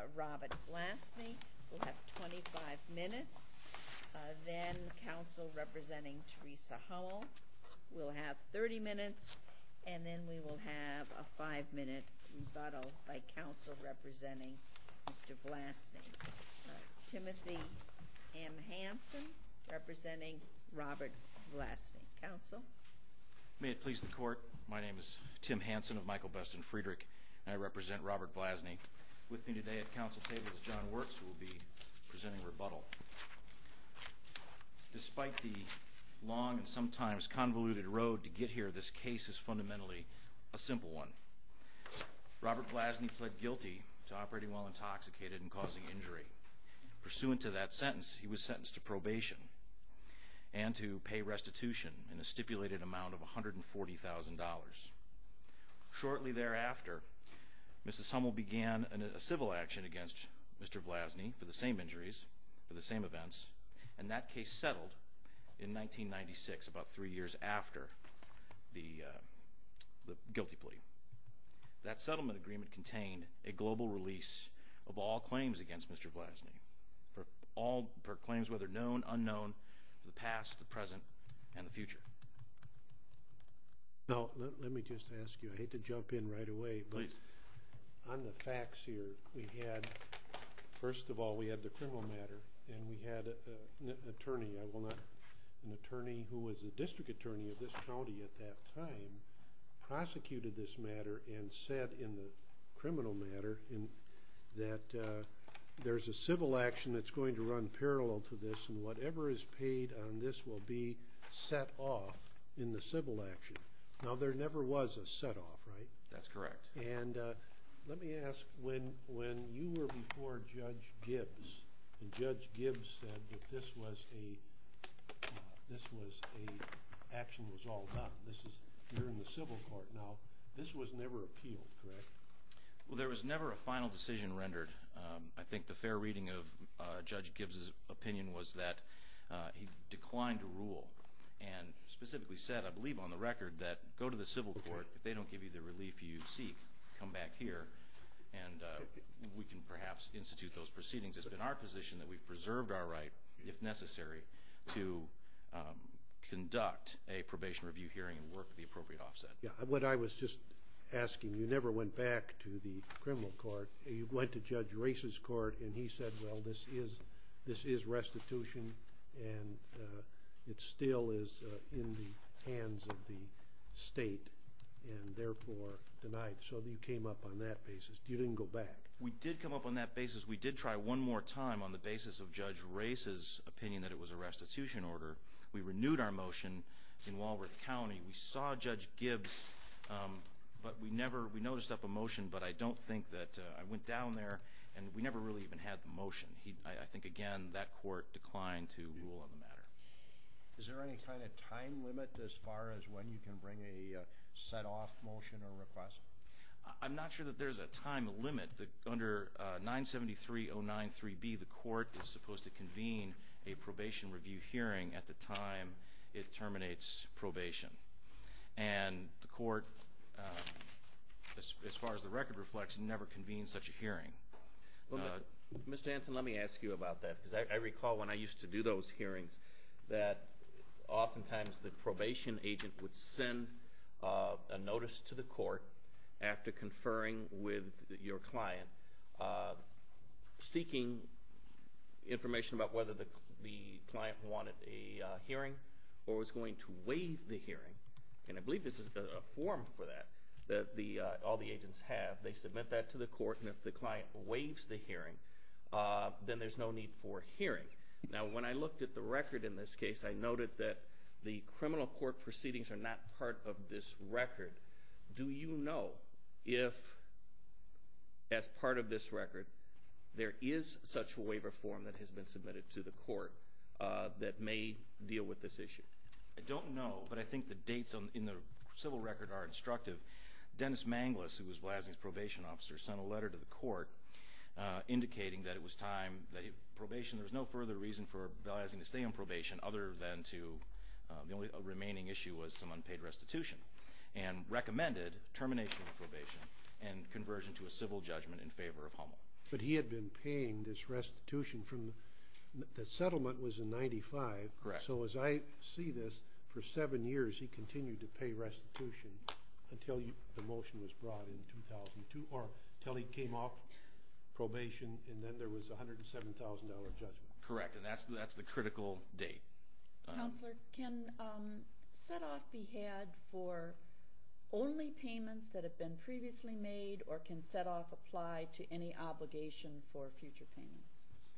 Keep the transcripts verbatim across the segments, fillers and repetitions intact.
Robert Vlasny will have twenty-five minutes. Uh, then counsel representing Teresa Hummel will have thirty minutes, and then we will have a five-minute rebuttal by counsel representing Mister Vlasny. Uh, Timothy M. Hansen representing Robert Vlasny. Counsel? May it please the Court, my name is Tim Hansen of Michael Best and Friedrich, and I represent Robert Vlasny. With me today at council table is John Wirtz, who will be presenting rebuttal. Despite the long and sometimes convoluted road to get here, this case is fundamentally a simple one. Robert Vlasny pled guilty to operating while intoxicated and causing injury. Pursuant to that sentence, he was sentenced to probation and to pay restitution in a stipulated amount of one hundred forty thousand dollars. Shortly thereafter, Missus Hummel began an, a civil action against Mister Vlasny for the same injuries, for the same events, and that case settled in nineteen ninety-six, about three years after the, uh, the guilty plea. That settlement agreement contained a global release of all claims against Mister Vlasny, for all for claims whether known, unknown, for the past, the present, and the future. Now, let, let me just ask you, I hate to jump in right away, but Please. On the facts here, we had, first of all, we had the criminal matter, and we had a, an attorney, I will not, an attorney who was the district attorney of this county at that time, prosecuted this matter and said in the criminal matter in, that uh, there's a civil action that's going to run parallel to this, and whatever is paid on this will be set off in the civil action. Now, there never was a set-off, right? That's correct. And uh, let me ask, when when you were before Judge Gibbs, and Judge Gibbs said that this was a uh, this was a action was all done. This is you're in the civil court now. This was never appealed, correct? Well, there was never a final decision rendered. Um, I think the fair reading of uh, Judge Gibbs's opinion was that uh, he declined to rule, and specifically said, I believe on the record, that go to the civil court. If they don't give you the relief you seek, come back here, and uh, we can perhaps institute those proceedings. It's been our position that we've preserved our right, if necessary, to um, conduct a probation review hearing and work with the appropriate offset. Yeah, what I was just asking, you never went back to the criminal court. You went to Judge Race's court, and he said, well, this is this is restitution, and uh, it still is uh, in the hands of the state, and therefore denied. So you came up on that basis. You didn't go back. We did come up on that basis. We did try one more time on the basis of Judge Race's opinion that it was a restitution order. We renewed our motion in Walworth County. We saw Judge Gibbs, um, but we never, we noticed up a motion, but I don't think that, uh, I went down there, and we never really even had the motion. He, I, I think, again, that court declined to rule on the matter. Is there any kind of time limit as far as when you can bring a uh, set-off motion or request? I'm not sure that there's a time limit. The, under uh, nine seventy-three oh nine three B, the court is supposed to convene a probation review hearing at the time it terminates probation. And the court, um, as, as far as the record reflects, never convened such a hearing. Well, uh, Mister Hansen, let me ask you about that, because I, I recall when I used to do those hearings that oftentimes the probation agent would send uh, a notice to the court after conferring with your client, uh, seeking information about whether the, the client wanted a uh, hearing or was going to waive the hearing. And I believe this is a, a form for that, that the, uh, all the agents have. They submit that to the court, and if the client waives the hearing, uh, then there's no need for hearing. Now, when I looked at the record in this case, I noted that the criminal court proceedings are not part of this record. Do you know if, as part of this record, there is such a waiver form that has been submitted to the court uh, that may deal with this issue? I don't know, but I think the dates on, in the civil record are instructive. Dennis Manglis, who was Vlasny's probation officer, sent a letter to the court uh, indicating that it was time that he, probation, there was no further reason for Vlasny to stay on probation other than to, uh, the only remaining issue was some unpaid restitution, and recommended termination of probation and conversion to a civil judgment in favor of Hummel. But he had been paying this restitution from, the, the settlement was in ninety-five. Correct. So as I see this, for seven years, he continued to pay restitution until you, the motion was brought in two thousand two, or until he came off probation, and then there was a one hundred seven thousand dollar judgment. Correct, and that's, that's the critical date. Um, Counselor, can um, set-off be had for only payments that have been previously made, or can set-off apply to any obligation for future payments?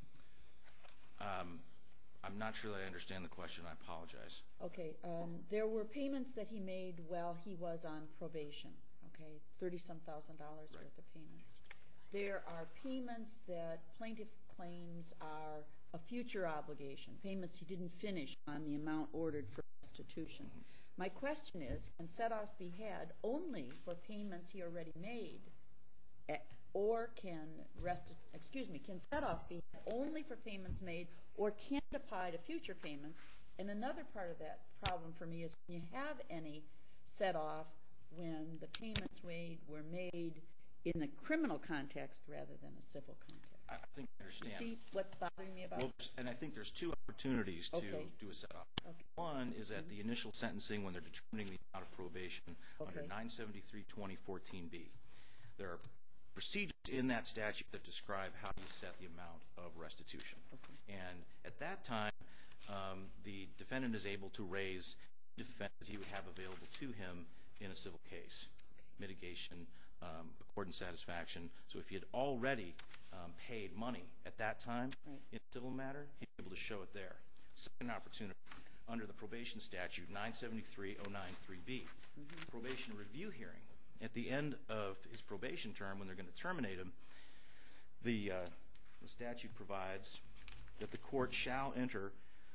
Um, I'm not sure that I understand the question. I apologize. Okay, um, there were payments that he made while he was on probation, okay, thirty-some thousand dollars Right. worth of payments. There are payments that plaintiff claims are a future obligation, payments he didn't finish on the amount ordered for restitution. Mm-hmm. My question is, can set-off be had only for payments he already made, eh, or can rest, excuse me, can set-off be had only for payments made, or can it apply to future payments? And another part of that problem for me is, can you have any set-off when the payments made were made in the criminal context rather than a civil context? I I think I You understand. see what's bothering me about Well, and I think there's two opportunities to Okay. do a set-off. Okay. One is at the initial sentencing when they're determining the amount of probation under Okay. nine seventy-three twenty fourteen B. There are procedures in that statute that describe how you set the amount of restitution. Okay. And at that time, um, the defendant is able to raise defense that he would have available to him in a civil case, mitigation, um, accord and satisfaction. So if he had already um, paid money at that time Right. in a civil matter, he'd be able to show it there. Second opportunity, under the probation statute nine seventy-three oh nine three B, probation review hearing. At the end of his probation term, when they're going to terminate him, the, uh, the statute provides that the court shall enter,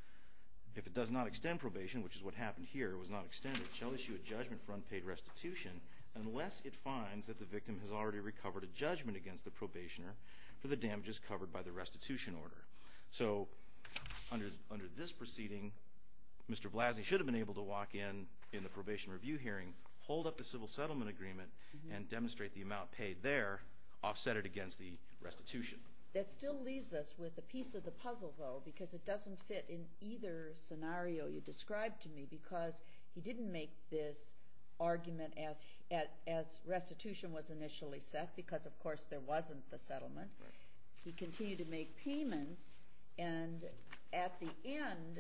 if it does not extend probation, which is what happened here, it was not extended, shall issue a judgment for unpaid restitution unless it finds that the victim has already recovered a judgment against the probationer for the damages covered by the restitution order. So under, under this proceeding, Mister Vlasny should have been able to walk in in the probation review hearing, hold up the civil settlement agreement, Mm-hmm. and demonstrate the amount paid there, offset it against the restitution. That still leaves us with a piece of the puzzle, though, because it doesn't fit in either scenario you described to me, because he didn't make this argument as at, as restitution was initially set, because, of course, there wasn't the settlement. Right. He continued to make payments, and at the end,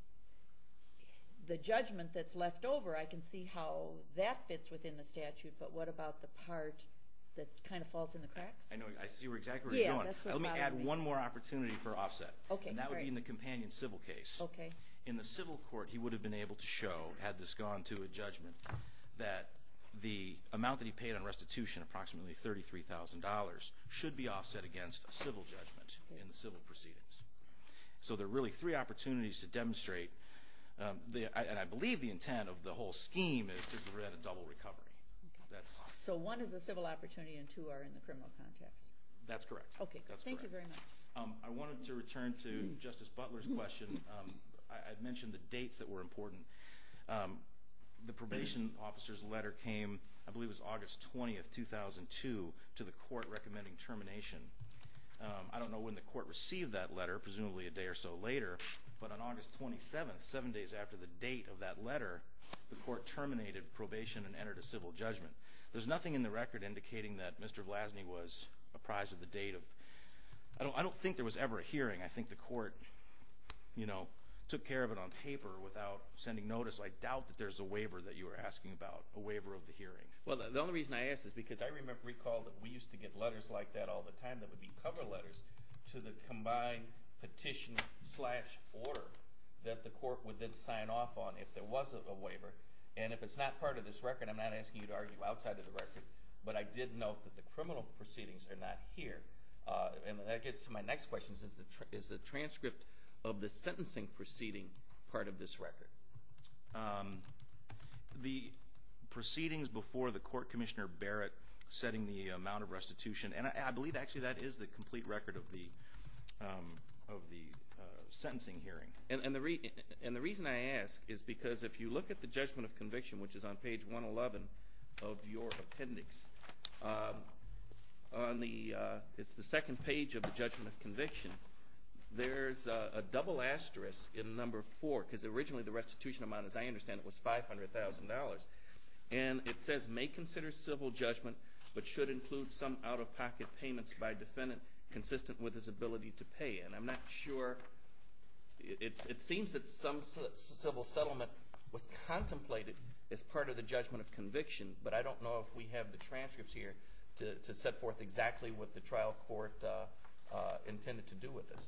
the judgment that's left over, I can see how that fits within the statute, but what about the part that's kind of falls in the cracks? I know, I see where exactly where Yeah, you're going. that's what's Let me bothering add me. one more opportunity for offset. Okay, And that would right. be in the companion civil case. Okay. In the civil court, he would have been able to show, had this gone to a judgment, that the amount that he paid on restitution, approximately thirty-three thousand dollars, should be offset against a civil judgment in the civil proceedings. So there are really three opportunities to demonstrate, um, the, I, and I believe the intent of the whole scheme is to prevent a double recovery. That's, So one is a civil opportunity and two are in the criminal context. that's correct. Okay, That's thank you correct. very much. Um, I wanted to return to Justice Butler's question. Um, I, I mentioned the dates that were important. Um, the probation officer's letter came, I believe it was August twentieth, two thousand two, to the court recommending termination. Um, I don't know when the court received that letter, presumably a day or so later, but on August twenty-seventh, seven days after the date of that letter, the court terminated probation and entered a civil judgment. There's nothing in the record indicating that Mister Vlasny was apprised of the date of, I don't, I don't think there was ever a hearing. I think the court, you know, took care of it on paper without sending notice. I doubt that there's a waiver that you were asking about, a waiver of the hearing. Well, the, the only reason I asked is because I remember, recall that we used to get letters like that all the time that would be cover letters to the combined petition slash order that the court would then sign off on if there was a, a waiver. And if it's not part of this record, I'm not asking you to argue outside of the record, but I did note that the criminal proceedings are not here. Uh, and that gets to my next question, is the, tra is the transcript of the sentencing proceeding part of this record? Um, the proceedings before the court commissioner Barrett setting the amount of restitution, and I, I believe actually that is the complete record of the um, of the uh, sentencing hearing. And, and, the re and the reason I ask is because if you look at the judgment of conviction, which is on page one eleven of your appendix, um, on the, uh, it's the second page of the judgment of conviction, there's a, a double asterisk in number four, because originally the restitution amount, as I understand it, was five hundred thousand dollars. And it says, may consider civil judgment, but should include some out-of-pocket payments by defendant consistent with his ability to pay. And I'm not sure, it, it's, it seems that some c civil settlement was contemplated as part of the judgment of conviction, but I don't know if we have the transcripts here to, to set forth exactly what the trial court uh, uh, intended to do with this.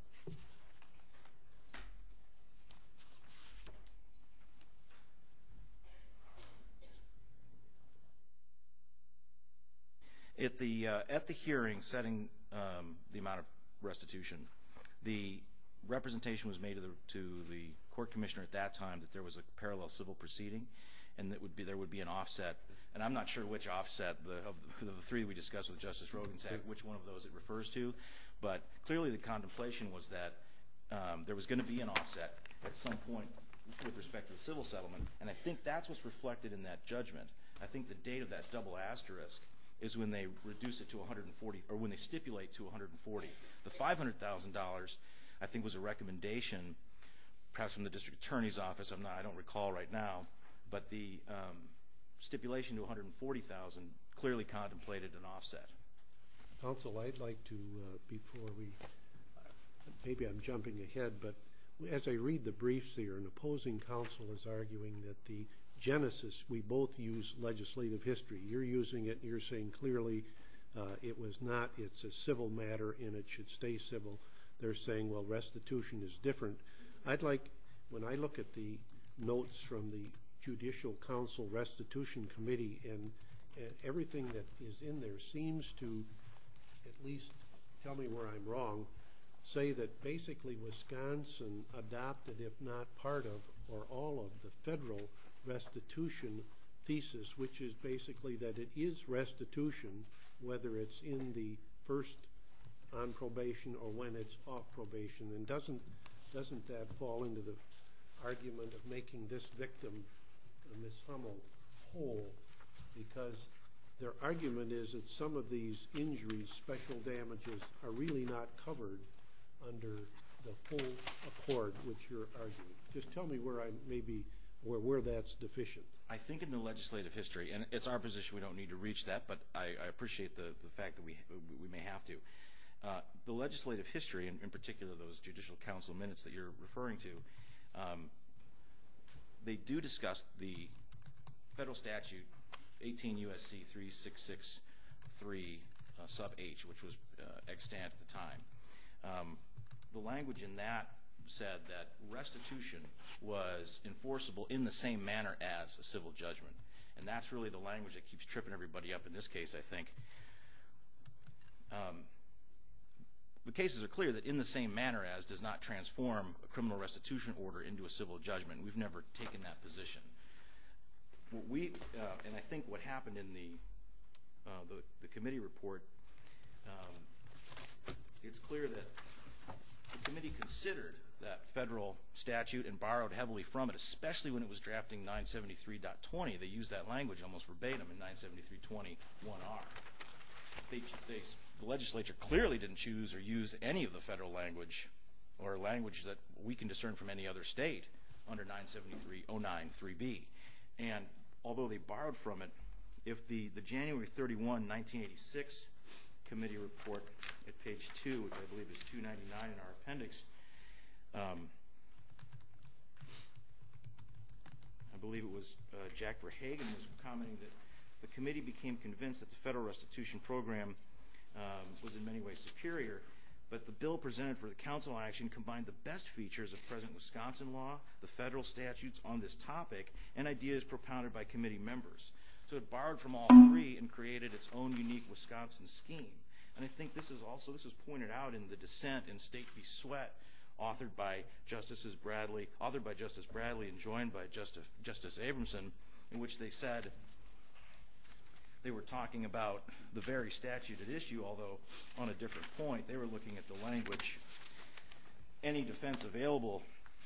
At the, uh, at the hearing setting um, the amount of restitution, the representation was made to the, to the court commissioner at that time that there was a parallel civil proceeding, and that would be, there would be an offset. And I'm not sure which offset, the, of the, of the three we discussed with Justice Roggensack, which one of those it refers to. But clearly the contemplation was that um, there was going to be an offset at some point with respect to the civil settlement. And I think that's what's reflected in that judgment. I think the date of that double asterisk is when they reduce it to one hundred forty, or when they stipulate to one hundred forty. The five hundred thousand dollars, I think, was a recommendation, perhaps from the district attorney's office. I'm not, I don't recall right now, but the um, stipulation to one hundred forty thousand dollars clearly contemplated an offset. Counsel, I'd like to, uh, before we, maybe I'm jumping ahead, but as I read the briefs here, an opposing counsel is arguing that the genesis, we both use legislative history. You're using it, you're saying clearly uh, it was not, it's a civil matter and it should stay civil. They're saying, well, restitution is different. I'd like, when I look at the notes from the Judicial Council Restitution Committee, and uh, everything that is in there seems to, at least tell me where I'm wrong, say that basically Wisconsin adopted, if not part of, or all of the federal restitution thesis, which is basically that it is restitution, whether it's in the first on probation or when it's off probation. And doesn't doesn't that fall into the argument of making this victim, uh, Miz Hummel, whole? Because their argument is that some of these injuries, special damages, are really not covered under the full accord which you're arguing. Just tell me where I maybe Where, where that's deficient. I think in the legislative history, and it's our position we don't need to reach that, but I, I appreciate the, the fact that we, we may have to. Uh, the legislative history, and in particular those Judicial Council minutes that you're referring to, um, they do discuss the federal statute eighteen U S C three six six three uh, sub H, which was uh, extant at the time. Um, the language in that said that restitution was enforceable in the same manner as a civil judgment. And that's really the language that keeps tripping everybody up in this case, I think. Um, the cases are clear that in the same manner as does not transform a criminal restitution order into a civil judgment. We've never taken that position. What we, uh, and I think what happened in the, uh, the, the committee report, um, it's clear that the committee considered that federal statute and borrowed heavily from it, especially when it was drafting nine seventy-three point twenty. They used that language almost verbatim in nine seventy-three point twenty-one R. They, they, the legislature clearly didn't choose or use any of the federal language or language that we can discern from any other state under nine seventy-three point oh nine three B. And although they borrowed from it, if the, the January thirty-first, nineteen eighty-six committee report at page two, which I believe is two ninety-nine in our appendix, Um, I believe it was uh, Jack Verhagen was commenting that the committee became convinced that the federal restitution program um, was in many ways superior, but the bill presented for the council action combined the best features of present Wisconsin law, the federal statutes on this topic, and ideas propounded by committee members. So it borrowed from all three and created its own unique Wisconsin scheme. And I think this is also, this was pointed out in the dissent in State v. Sweat, authored by Justices Bradley, authored by Justice Bradley and joined by Justice, Justice Abramson, in which they said they were talking about the very statute at issue, although on a different point. They were looking at the language, any defense available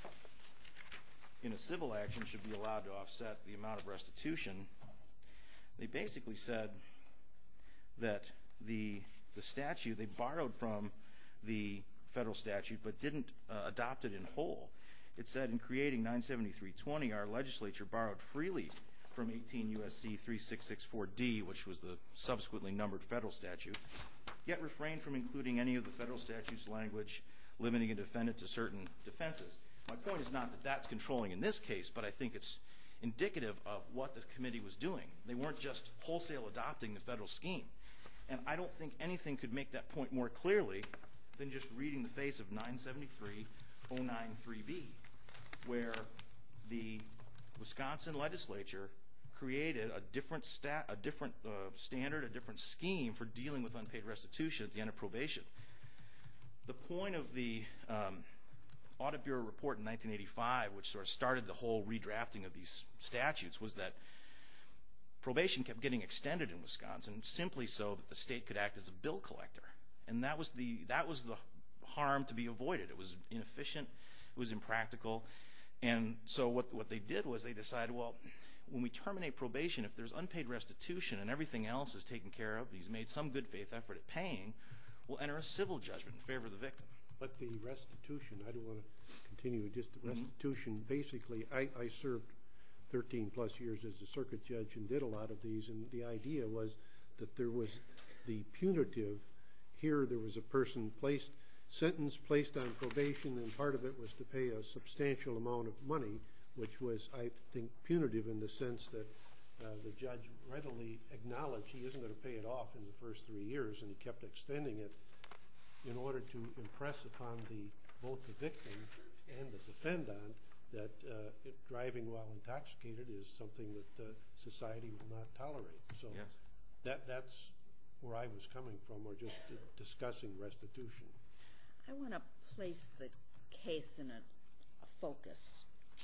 in a civil action should be allowed to offset the amount of restitution. They basically said that the the statute. They borrowed from the federal statute but didn't uh, adopt it in whole. It said in creating nine seventy-three twenty, our legislature borrowed freely from eighteen U S C thirty-six sixty-four D, which was the subsequently numbered federal statute, yet refrained from including any of the federal statute's language limiting a defendant to certain defenses. My point is not that that's controlling in this case, but I think it's indicative of what the committee was doing. They weren't just wholesale adopting the federal scheme. And I don't think anything could make that point more clearly than just reading the face of nine seventy-three oh nine three B, where the Wisconsin legislature created a different stat, a different uh, standard, a different scheme for dealing with unpaid restitution at the end of probation. The point of the um, Audit Bureau report in nineteen eighty-five, which sort of started the whole redrafting of these statutes, was that probation kept getting extended in Wisconsin simply so that the state could act as a bill collector, and that was the that was the harm to be avoided. It was inefficient, it was impractical, and so what what they did was they decided, well, when we terminate probation, if there's unpaid restitution and everything else is taken care of, he's made some good faith effort at paying, we'll enter a civil judgment in favor of the victim. But the restitution, I don't want to continue with just the restitution. Mm-hmm. Basically, I, I served thirteen plus years as a circuit judge and did a lot of these, and the idea was that there was the punitive. Here there was a person placed, sentenced, placed on probation, and part of it was to pay a substantial amount of money, which was, I think, punitive in the sense that uh, the judge readily acknowledged he isn't going to pay it off in the first three years, and he kept extending it in order to impress upon the both the victim and the defendant that uh, it, driving while intoxicated is something that uh, society will not tolerate. So yes. that that's where I was coming from, or just uh, discussing restitution. I want to place the case in a, a focus.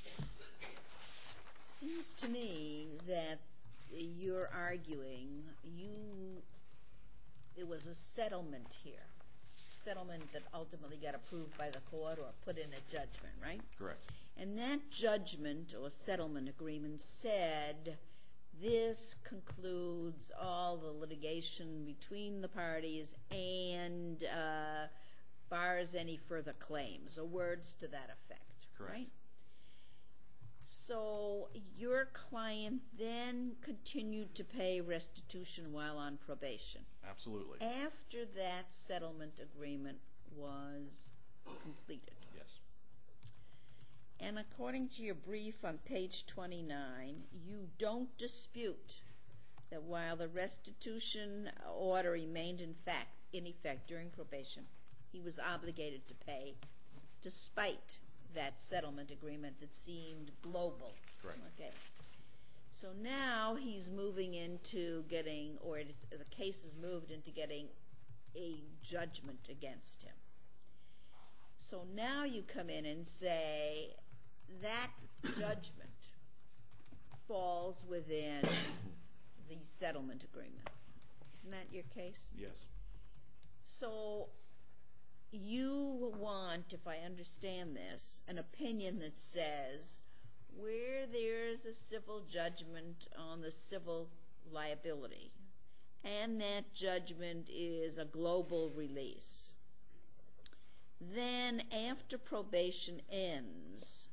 It seems to me that you're arguing you there was a settlement here, settlement that ultimately got approved by the court or put in a judgment, right? Correct. And that judgment or settlement agreement said this concludes all the litigation between the parties and uh, bars any further claims, or words to that effect. Correct. Right? So your client then continued to pay restitution while on probation. Absolutely. After that settlement agreement was completed. Yes. And according to your brief on page twenty-nine, you don't dispute that while the restitution order remained in fact in effect during probation, he was obligated to pay despite that settlement agreement that seemed global. Correct. Okay. So now he's moving into getting, or it is, the case is moved into getting a judgment against him. So now you come in and say that judgment falls within the settlement agreement. Isn't that your case? Yes. So you want, if I understand this, an opinion that says where there's a civil judgment on the civil liability and that judgment is a global release, then after probation ends,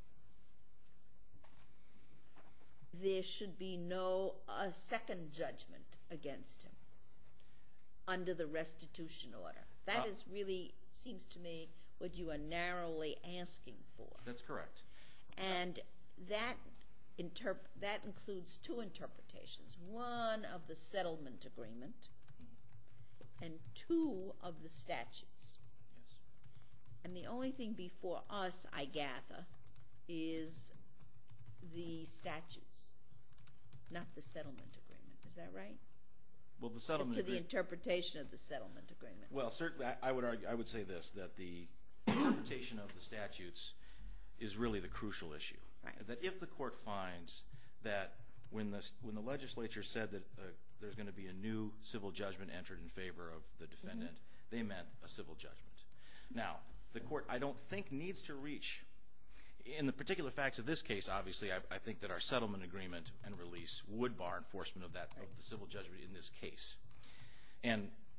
there should be no a second judgment against him under the restitution order. That Uh, is really, seems to me, what you are narrowly asking for. That's correct. And that interp- that includes two interpretations. One of the settlement agreement and two of the statutes. Yes. And the only thing before us, I gather, is the statutes, not the settlement agreement. Is that right? Well, the As settlement to the agreement. interpretation of the settlement agreement. Well, certainly, I, I would argue. I would say this: that the interpretation of the statutes is really the crucial issue. Right. That if the court finds that when the when the legislature said that uh, there's going to be a new civil judgment entered in favor of the defendant, mm-hmm. they meant a civil judgment. Now, the court, I don't think, needs to reach. In the particular facts of this case, obviously, I, I think that our settlement agreement and release would bar enforcement of that of the civil judgment in this case. And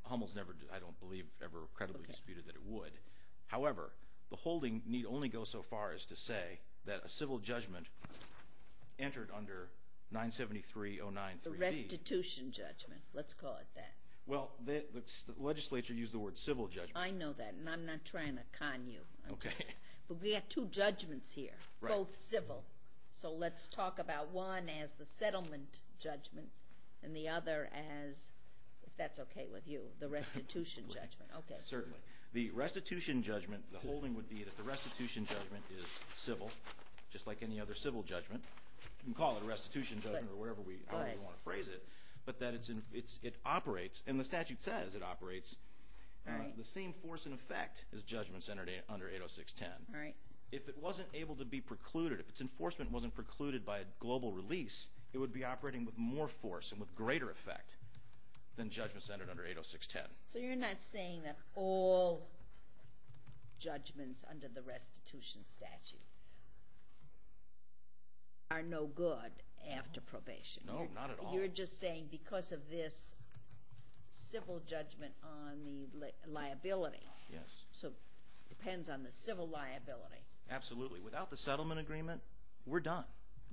Hummel's never, I don't believe, ever credibly Okay. disputed that it would. However, the holding need only go so far as to say that a civil judgment entered under nine seventy-three oh nine The three B. restitution judgment, let's call it that. Well, the, the legislature used the word civil judgment. I know that, and I'm not trying to con you. I'm Okay. just- But we got two judgments here, Right. both civil. So let's talk about one as the settlement judgment and the other as, if that's okay with you, the restitution judgment. Okay. Certainly. The restitution judgment, the holding would be that the restitution judgment is civil, just like any other civil judgment. You can call it a restitution judgment But- or whatever we, Go however ahead. we want to phrase it, but that it's, in, it's it operates, and the statute says it operates, uh, All right. the same force and effect as judgments entered a- under eight oh six ten. All right. If it wasn't able to be precluded, if its enforcement wasn't precluded by a global release, it would be operating with more force and with greater effect than judgments entered under eight oh six ten. So you're not saying that all judgments under the restitution statute are no good after probation? No, You're- not at all. You're just saying because of this civil judgment on the li- liability, Yes, so depends on the civil liability. absolutely. Without the settlement agreement, we're done.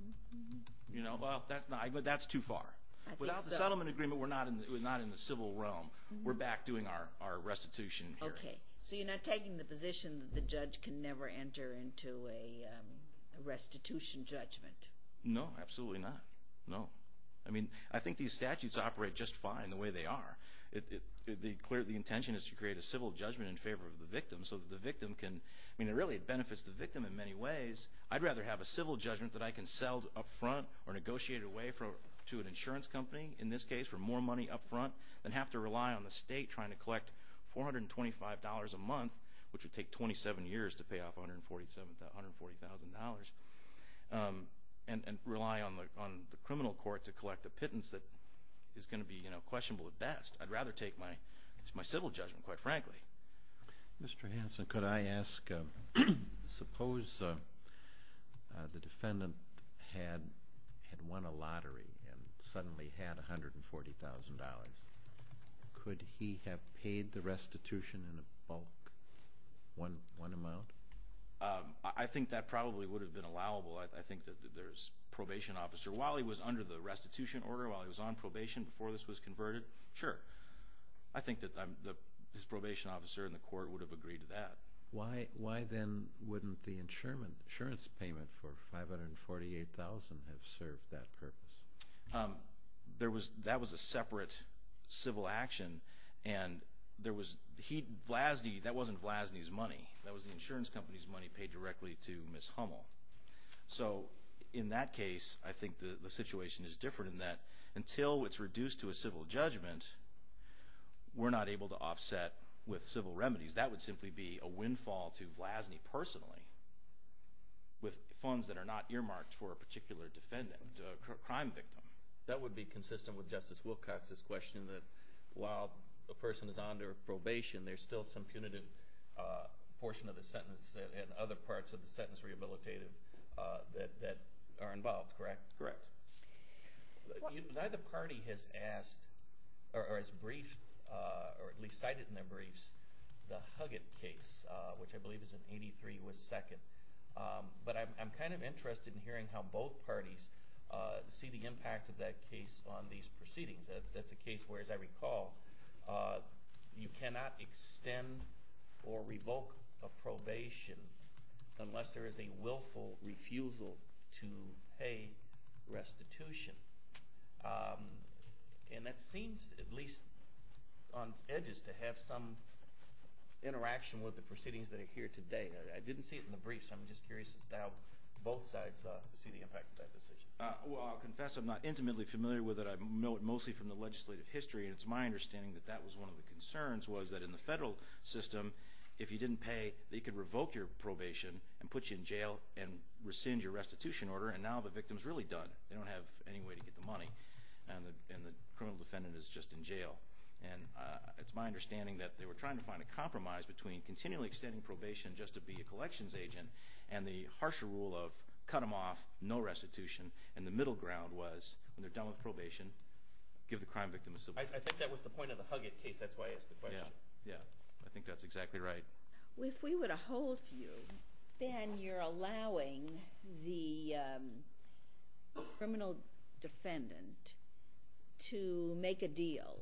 You know, well, that's not, but that's too far. I think Without the so. settlement agreement, we're not in, the, we're not in the civil realm. We're back doing our, our restitution hearing. Okay, so you're not taking the position that the judge can never enter into a, um, a restitution judgment? No, absolutely not. No. I mean, I think these statutes operate just fine the way they are. It, it, it, the, clear, the intention is to create a civil judgment in favor of the victim so that the victim can, I mean, it really it benefits the victim in many ways. I'd rather have a civil judgment that I can sell up front or negotiate away from, to an insurance company, in this case, for more money up front, than have to rely on the state trying to collect four hundred twenty-five dollars a month, which would take twenty-seven years to pay off one hundred forty thousand dollars, um, and, and rely on the, on the criminal court to collect a pittance that is going to be, you know, questionable at best. I'd rather take my, my civil judgment, quite frankly. Mister Hanson, could I ask, uh, suppose uh, uh, the defendant had had won a lottery and suddenly had one hundred forty thousand dollars. Could he have paid the restitution in a bulk, one one amount? Um, I I think that probably would have been allowable. I, I think that there's probation officer, while he was under the restitution order, while he was on probation before this was converted, sure. I think that um, the, his probation officer in the court would have agreed to that. Why why then wouldn't the insurance insurance payment for five hundred forty-eight thousand dollars have served that purpose? Um, there was that was a separate civil action, and there was he Vlasny. That wasn't Vlasny's money. That was the insurance company's money paid directly to Miz Hummel. So in that case, I think the the situation is different in that until it's reduced to a civil judgment, we're not able to offset with civil remedies. That would simply be a windfall to Vlasny personally, with funds that are not earmarked for a particular defendant, a cr crime victim. That would be consistent with Justice Wilcox's question that while a person is under probation, there's still some punitive uh, portion of the sentence and, and other parts of the sentence rehabilitative uh, that, that are involved, correct? Correct. You, neither party has asked or, or has briefed uh, or at least cited in their briefs the Huggett case, uh, which I believe is in eighty-three, was second. Um, but I'm, I'm kind of interested in hearing how both parties uh, see the impact of that case on these proceedings. That's, that's a case where, as I recall, uh, you cannot extend or revoke a probation unless there is a willful refusal to pay restitution. Um, and that seems, at least on its edges, to have some interaction with the proceedings that are here today. I, I didn't see it in the briefs, so I'm just curious as to how both sides uh, see the impact of that decision. Uh, well, I'll confess I'm not intimately familiar with it. I know it mostly from the legislative history, and it's my understanding that that was one of the concerns, was that in the federal system, if you didn't pay, they could revoke your probation and put you in jail and rescind your restitution order, and now the victim's really done. They don't have any way to get the money, and the, and the criminal defendant is just in jail. And uh, it's my understanding that they were trying to find a compromise between continually extending probation just to be a collections agent and the harsher rule of cut them off, no restitution, and the middle ground was, when they're done with probation, give the crime victim a civil. I, I think that was the point of the Huggett case. That's why I asked the question. Yeah, yeah, I think that's exactly right. If we were to hold for you, then you're allowing the um, criminal defendant to make a deal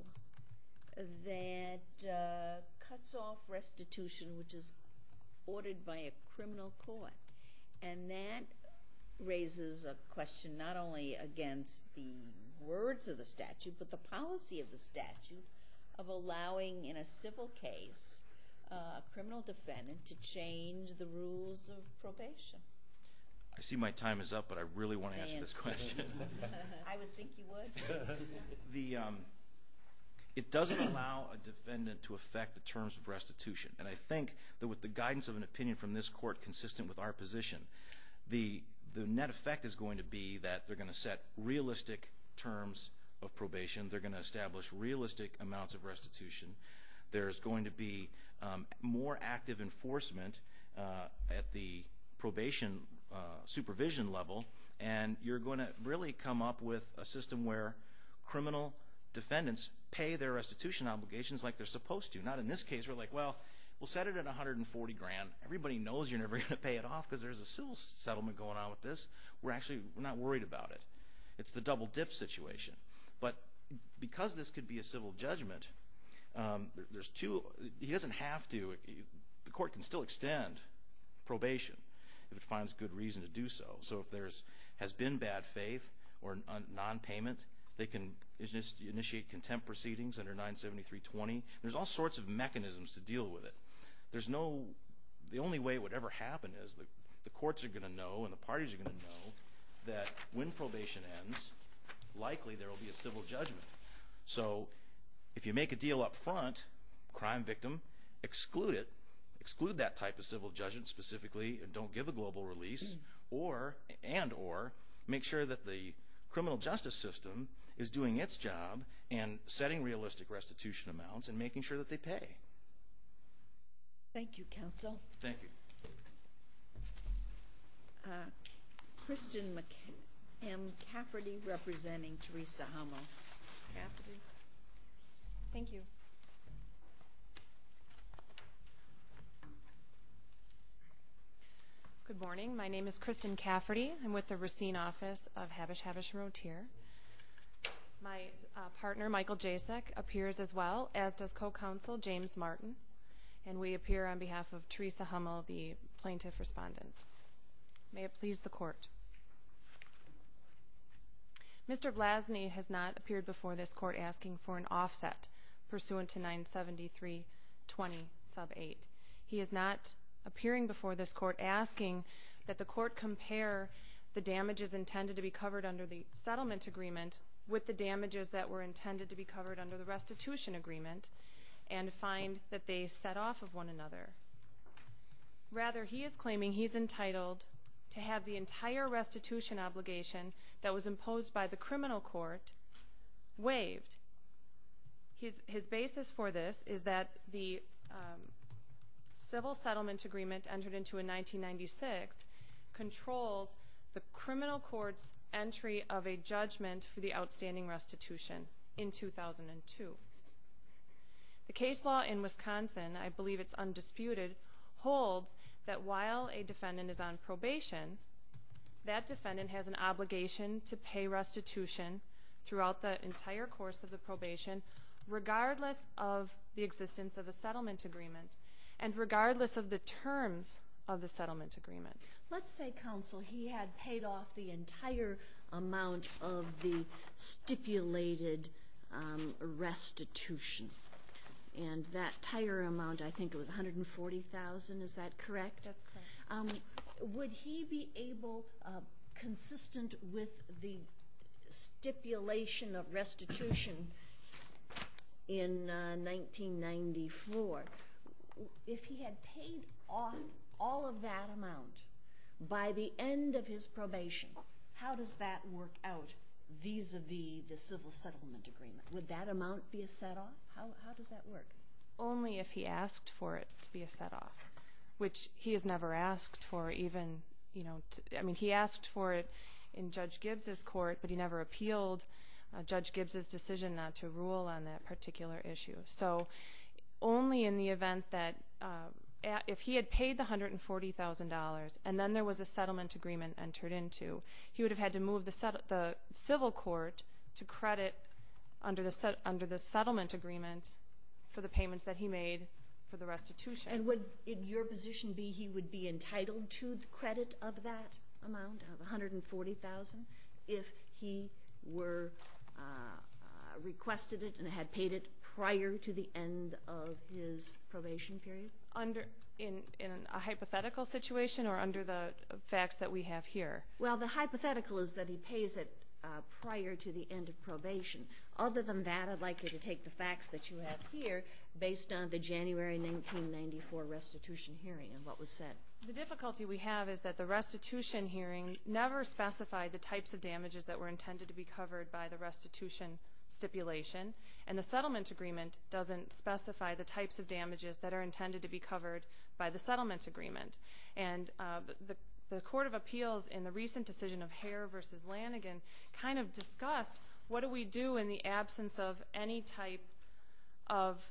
that uh, cuts off restitution, which is ordered by a criminal court. And that raises a question not only against the words of the statute, but the policy of the statute of allowing, in a civil case, uh, a criminal defendant to change the rules of probation. I see my time is up, but I really want to answer May this answer. question. I would think you would. The, um, it doesn't allow a defendant to affect the terms of restitution. And I think that with the guidance of an opinion from this court consistent with our position, the, the net effect is going to be that they're going to set realistic terms of probation. They're going to establish realistic amounts of restitution. There's going to be um, more active enforcement uh, at the probation uh, supervision level, and you're going to really come up with a system where criminal defendants pay their restitution obligations like they're supposed to. Not in this case, we're like, well, we'll set it at one hundred forty grand. Everybody knows you're never going to pay it off because there's a civil settlement going on with this. We're actually we're not worried about it. It's the double dip situation. But because this could be a civil judgment, um, there, there's two. He doesn't have to. He, the court can still extend probation if it finds good reason to do so. So if there's has been bad faith or non-payment, they can initiate contempt proceedings under nine seventy-three twenty. There's all sorts of mechanisms to deal with it. There's no, the only way it would ever happen is the, the courts are going to know and the parties are going to know that when probation ends, likely there will be a civil judgment. So if you make a deal up front, crime victim, exclude it, exclude that type of civil judgment specifically and don't give a global release, or, and or, make sure that the criminal justice system is doing its job and setting realistic restitution amounts and making sure that they pay. Thank you, counsel. Thank you. Uh, Kristen Mc M. Cafferty representing Teresa Hummel. Miz Cafferty. Thank you. Good morning. My name is Kristen Cafferty. I'm with the Racine office of Habish, Habish, and Rotier. My uh, partner, Michael Jasek, appears as well, as does co-counsel James Martin, and we appear on behalf of Teresa Hummel, the plaintiff respondent. May it please the court. Mister Vlasny has not appeared before this court asking for an offset pursuant to nine seventy-three twenty sub eight. He is not appearing before this court asking that the court compare the damages intended to be covered under the settlement agreement with the damages that were intended to be covered under the restitution agreement and find that they set off of one another. Rather, he is claiming he's entitled to have the entire restitution obligation that was imposed by the criminal court waived. His, his basis for this is that the um, civil settlement agreement entered into in nineteen ninety-six controls the criminal court's entry of a judgment for the outstanding restitution in two thousand two. The case law in Wisconsin, I believe it's undisputed, holds that while a defendant is on probation, that defendant has an obligation to pay restitution throughout the entire course of the probation, regardless of the existence of a settlement agreement and regardless of the terms of the settlement agreement. Let's say, counsel, he had paid off the entire amount of the stipulated um, restitution. And that entire amount, I think it was one hundred forty thousand dollars, is that correct? That's correct. Um, would he be able, uh, consistent with the stipulation of restitution in uh, nineteen ninety-four, if he had paid off all of that amount by the end of his probation, how does that work out vis-a-vis the civil settlement agreement? Would that amount be a set-off? How, how does that work? Only if he asked for it to be a set-off, which he has never asked for even, you know, t I mean, he asked for it in Judge Gibbs's court, but he never appealed uh, Judge Gibbs's decision not to rule on that particular issue. So only in the event that uh, a- if he had paid the one hundred forty thousand dollars and then there was a settlement agreement entered into, he would have had to move the, set- the civil court to credit under the, set- under the settlement agreement for the payments that he made for the restitution. And would, in your position, be he would be entitled to the credit of that amount of one hundred forty thousand dollars if he were uh, uh, requested it and had paid it prior to the end of his probation period? Under in in a hypothetical situation, or under the facts that we have here? Well, the hypothetical is that he pays it uh, prior to the end of probation. Other than that, I'd like you to take the facts that you have here based on the January nineteen ninety-four restitution hearing and what was said. The difficulty we have is that the restitution hearing never specified the types of damages that were intended to be covered by the restitution stipulation, and the settlement agreement doesn't specify the types of damages that are intended to be covered by the settlement agreement. And uh, the, the Court of Appeals in the recent decision of Hare versus Lanigan kind of discussed what do we do in the absence of any type of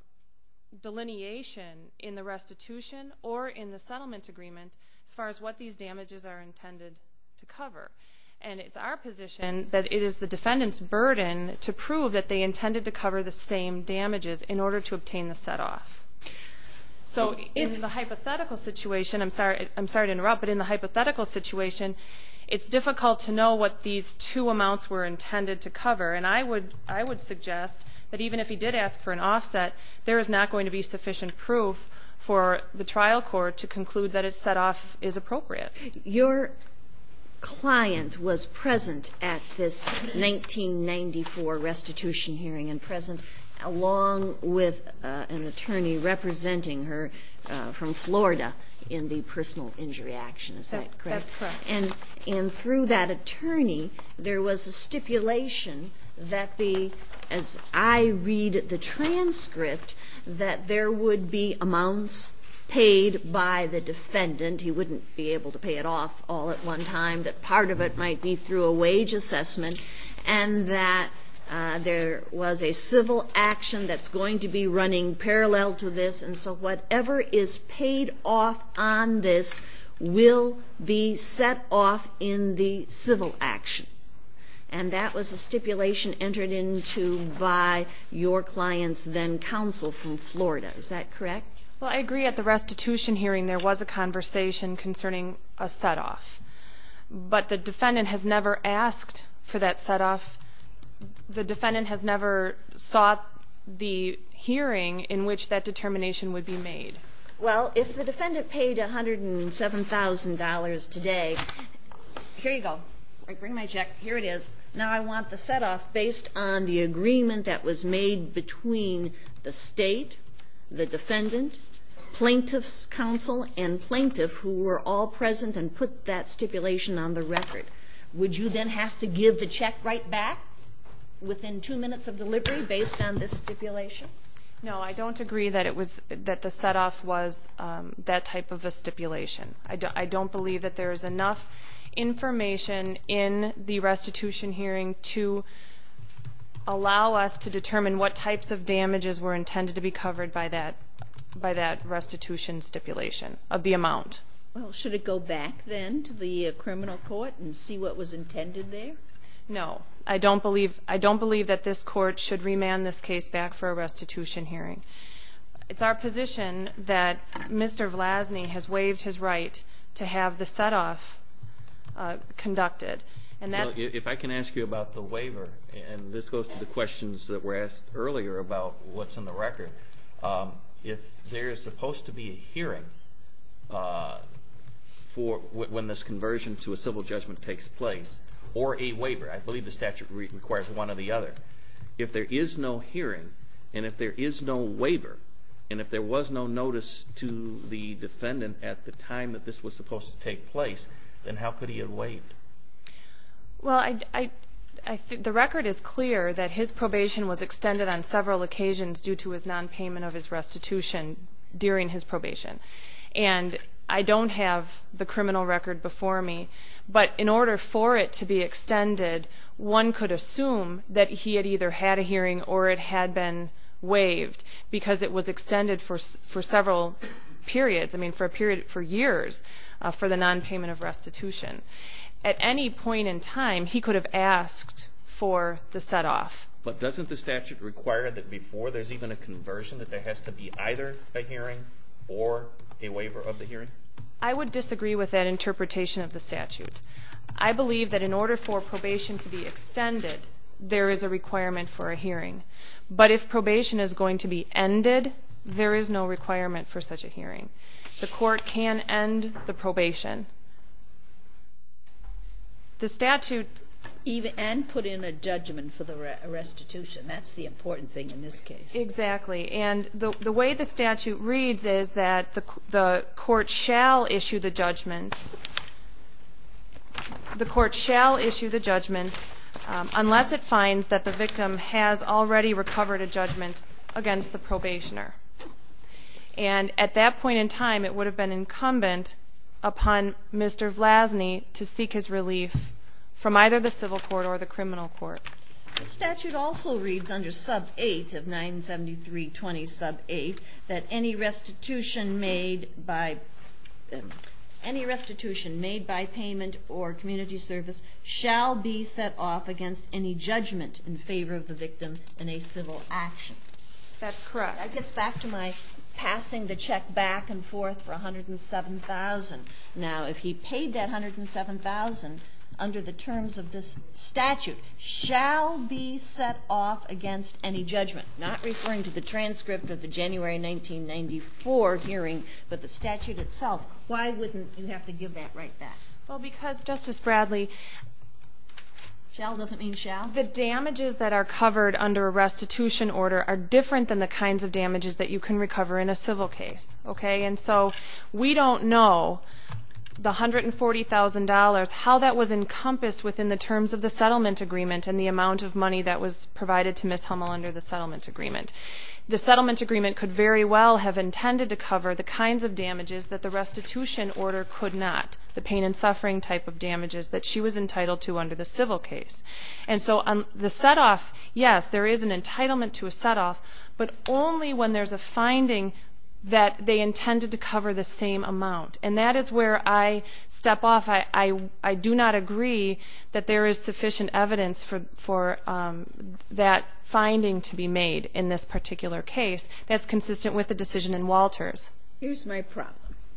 delineation in the restitution or in the settlement agreement as far as what these damages are intended to cover. And it's our position that it is the defendant's burden to prove that they intended to cover the same damages in order to obtain the set-off. So in the hypothetical situation, I'm sorry, I'm sorry to interrupt, but in the hypothetical situation, it's difficult to know what these two amounts were intended to cover. And I would, I would suggest that even if he did ask for an offset, there is not going to be sufficient proof for the trial court to conclude that its set-off is appropriate. Your client was present at this nineteen ninety-four restitution hearing and present along with uh, an attorney representing her uh, from Florida in the personal injury action. Is that, that correct? That's correct. And, and through that attorney, there was a stipulation that the, as I read the transcript, that there would be amounts paid by the defendant. He wouldn't be able to pay it off all at one time, that part of it might be through a wage assessment, and that uh, there was a civil action that's going to be running parallel to this, and so whatever is paid off on this will be set off in the civil action. And that was a stipulation entered into by your client's then counsel from Florida. Is that correct? Well, I agree. At the restitution hearing, there was a conversation concerning a set-off. But the defendant has never asked for that set-off. The defendant has never sought the hearing in which that determination would be made. Well, if the defendant paid one hundred seven thousand dollars today, here you go. Bring my check. Here it is. Now I want the set-off based on the agreement that was made between the state, the defendant, plaintiff's counsel, and plaintiff, who were all present and put that stipulation on the record. Would you then have to give the check right back within two minutes of delivery based on this stipulation? No, I don't agree that it was that the set-off was um, that type of a stipulation. I, do, I don't believe that there is enough information in the restitution hearing to allow us to determine what types of damages were intended to be covered by that by that restitution stipulation of the amount. Well, should it go back then to the uh, criminal court and see what was intended there? No, I don't believe I don't believe that this court should remand this case back for a restitution hearing. It's our position that Mister Vlasny has waived his right to have the set-off uh, conducted, and that's. Well, if I can ask you about the waiver, and this goes to the questions that were asked earlier about what's in the record. Um, if there is supposed to be a hearing uh, for w when this conversion to a civil judgment takes place, or a waiver, I believe the statute re requires one or the other. If there is no hearing, and if there is no waiver, and if there was no notice to the defendant at the time that this was supposed to take place, then how could he have waived? Well, I, I, I th the record is clear that his probation was extended on several occasions due to his non-payment of his restitution during his probation. And I don't have the criminal record before me, but in order for it to be extended, one could assume that he had either had a hearing or it had been waived, because it was extended for for several periods. I mean, for a period for years, uh, for the non-payment of restitution. At any point in time, he could have asked for the set-off. But doesn't the statute require that before there's even a conversion that there has to be either a hearing or a waiver of the hearing? I would disagree with that interpretation of the statute. I believe that in order for probation to be extended, there is a requirement for a hearing. But if probation is going to be ended, there is no requirement for such a hearing. The court can end the probation. The statute... Even, and put in a judgment for the re restitution. That's the important thing in this case. Exactly. And the, the way the statute reads is that the, the court shall issue the judgment. The court shall issue the judgment um, unless it finds that the victim has already recovered a judgment against the probationer. And at that point in time, it would have been incumbent upon Mister Vlasny to seek his relief from either the civil court or the criminal court. The statute also reads under sub eight of nine seventy-three twenty sub eight that any restitution made by um, any restitution made by payment or community service shall be set off against any judgment in favor of the victim in a civil action. That's correct. That gets back to my passing the check back and forth for one hundred seven thousand dollars. Now, if he paid that one hundred seven thousand dollars under the terms of this statute, shall be set off against any judgment, not referring to the transcript of the January nineteen ninety-four hearing, but the statute itself. Why wouldn't you have to give that right back? Well, because, Justice Bradley, shall doesn't mean shall? The damages that are covered under a restitution order are different than the kinds of damages that you can recover in a civil case, okay? And so we don't know the one hundred forty thousand dollars, how that was encompassed within the terms of the settlement agreement and the amount of money that was provided to Miz Hummel under the settlement agreement. The settlement agreement could very well have intended to cover the kinds of damages that the restitution order could not, the pain and suffering type of damages that she was entitled to under the civil case. And so um, the set-off, yes, there is an entitlement to a set-off, but only when there's a finding that they intended to cover the same amount. And that is where I step off. I, I, I do not agree that there is sufficient evidence for, for um, that finding to be made in this particular case. That's consistent with the decision in Walters. Here's my problem.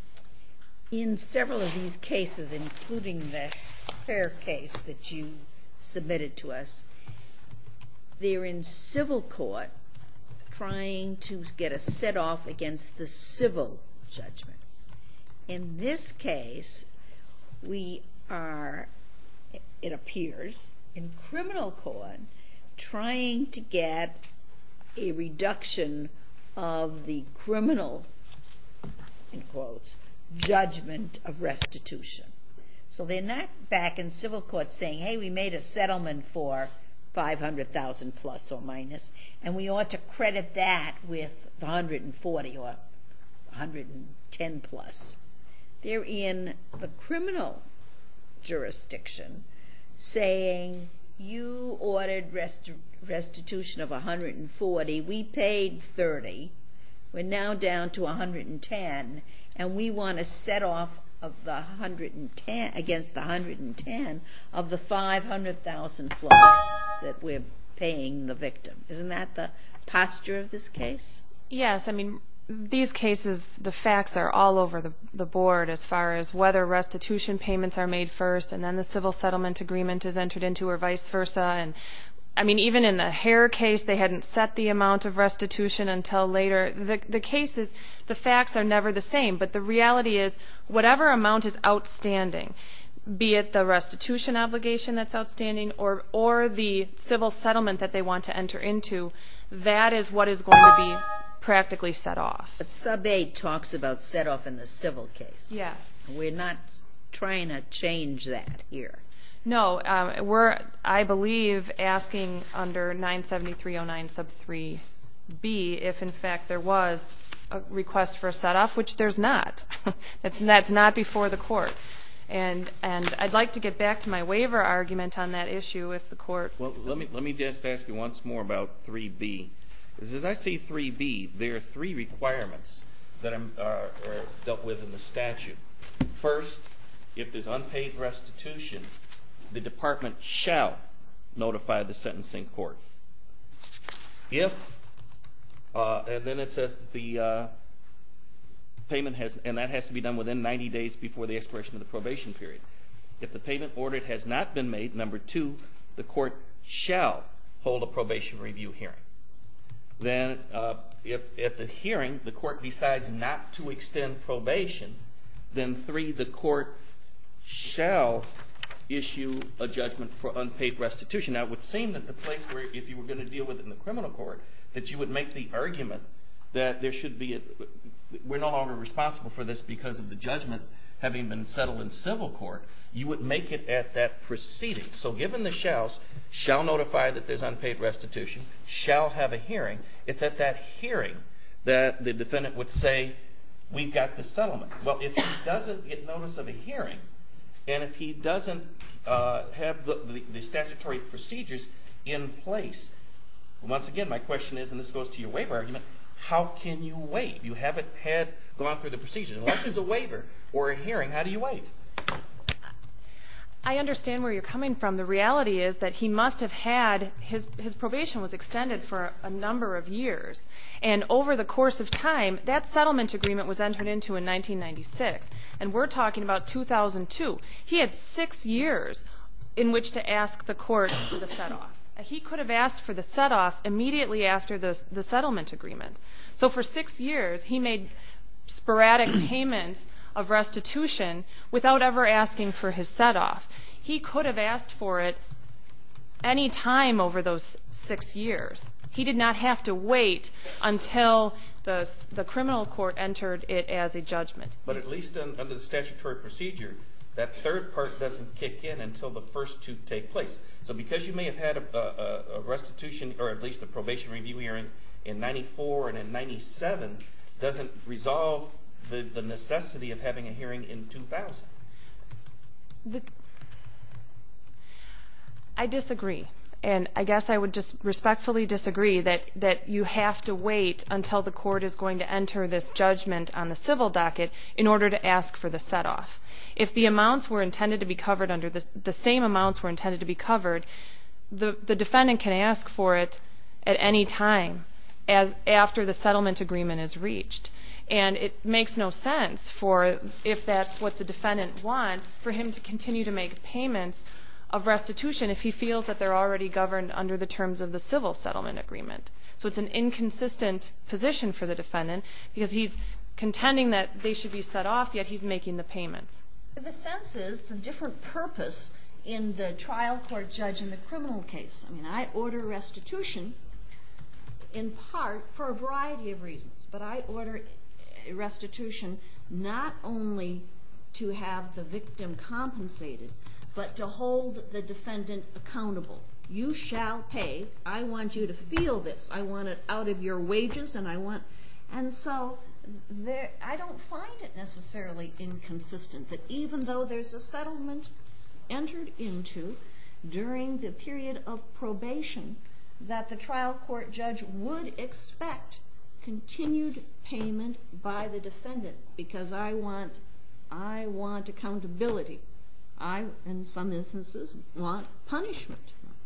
In several of these cases, including the Fair case that you submitted to us, they're in civil court trying to get a set-off against the civil judgment. In this case, we are, it appears, in criminal court trying to get a reduction of the criminal, in quotes, judgment of restitution. So they're not back in civil court saying, hey, we made a settlement for five hundred thousand plus or minus, and we ought to credit that with the one hundred forty or one hundred ten plus. They're in the criminal jurisdiction saying you ordered rest restitution of one hundred forty, we paid thirty, we're now down to one hundred ten, and we want to set off of the one hundred ten against the one hundred ten of the five hundred thousand plus that we're paying the victim. Isn't that the posture of this case? Yes, I mean, these cases, the facts are all over the, the board as far as whether restitution payments are made first and then the civil settlement agreement is entered into, or vice versa. And I mean, even in the Hare case, they hadn't set the amount of restitution until later. The, the cases, the facts are never the same, but the reality is whatever amount is outstanding, be it the restitution obligation that's outstanding or, or the civil settlement that they want to enter into, that is what is going to be practically set off. But sub eight talks about set off in the civil case. Yes. We're not trying to change that here. No, um, we're, I believe, asking under nine seventy-three oh nine sub three B if in fact there was a request for a set-off, which there's not. that's, that's not before the court. And, and I'd like to get back to my waiver argument on that issue if the court... Well, let me, let me just ask you once more about three B. As I see three B, there are three requirements that are, are dealt with in the statute. First, if there's unpaid restitution, the department shall notify the sentencing court. If, uh, and then it says the uh, payment has, and that has to be done within ninety days before the expiration of the probation period. If the payment ordered has not been made, number two, the court shall hold a probation review hearing. Then, uh, if at the hearing the court decides not to extend probation, then three, the court shall issue a judgment for unpaid restitution. Now, it would seem that the place where, if you were going to deal with it in the criminal court, that you would make the argument that there should be, a, we're no longer responsible for this because of the judgment having been settled in civil court. You would make it at that proceeding. So given the shalls, shall notify that there's unpaid restitution, shall have a hearing, it's at that hearing that the defendant would say, we've got the settlement. Well, if he doesn't get notice of a hearing, and if he doesn't uh, have the, the, the statutory procedures in place, once again, my question is, and this goes to your waiver argument, how can you waive? You haven't had gone through the procedures. Unless there's a waiver or a hearing, how do you waive? I understand where you're coming from. The reality is that he must have had, his, his probation was extended for a number of years. And over the course of time, that settlement agreement was entered into in nineteen ninety-six. And we're talking about two thousand two. He had six years in which to ask the court for the set-off. He could have asked for the set-off immediately after the, the settlement agreement. So for six years, he made sporadic payments of restitution without ever asking for his set-off. He could have asked for it any time over those six years. He did not have to wait until the, the criminal court entered it as a judgment. But at least un, under the statutory procedure, that third part doesn't kick in until the first two take place. So because you may have had a, a, a restitution, or at least a probation review hearing in ninety-four and in ninety-seven, doesn't resolve the, the necessity of having a hearing in two thousand. The, I disagree. And I guess I would just respectfully disagree that, that you have to wait until the court is going to enter this judgment on the civil docket in order to ask for the set-off. If the amounts were intended to be covered under this, the same amounts were intended to be covered, the, the defendant can ask for it at any time as after the settlement agreement is reached. And it makes no sense for, if that's what the defendant wants, for him to continue to make payments of restitution if he feels that they're already governed under the terms of the civil settlement agreement. So it's an inconsistent position for the defendant because he's contending that they should be set off, yet he's making the payments. The sense is the different purpose in the trial court judge in the criminal case. I mean, I order restitution in part for a variety of reasons, but I order restitution not only to have the victim compensated, but to hold the defendant accountable. You shall pay. I want you to feel this. I want it out of your wages, and I want, and so there, I don't find it necessarily inconsistent that even though there's a settlement entered into during the period of probation, that the trial court judge would expect continued payment by the defendant, because I want, I want accountability. I, in some instances, want punishment.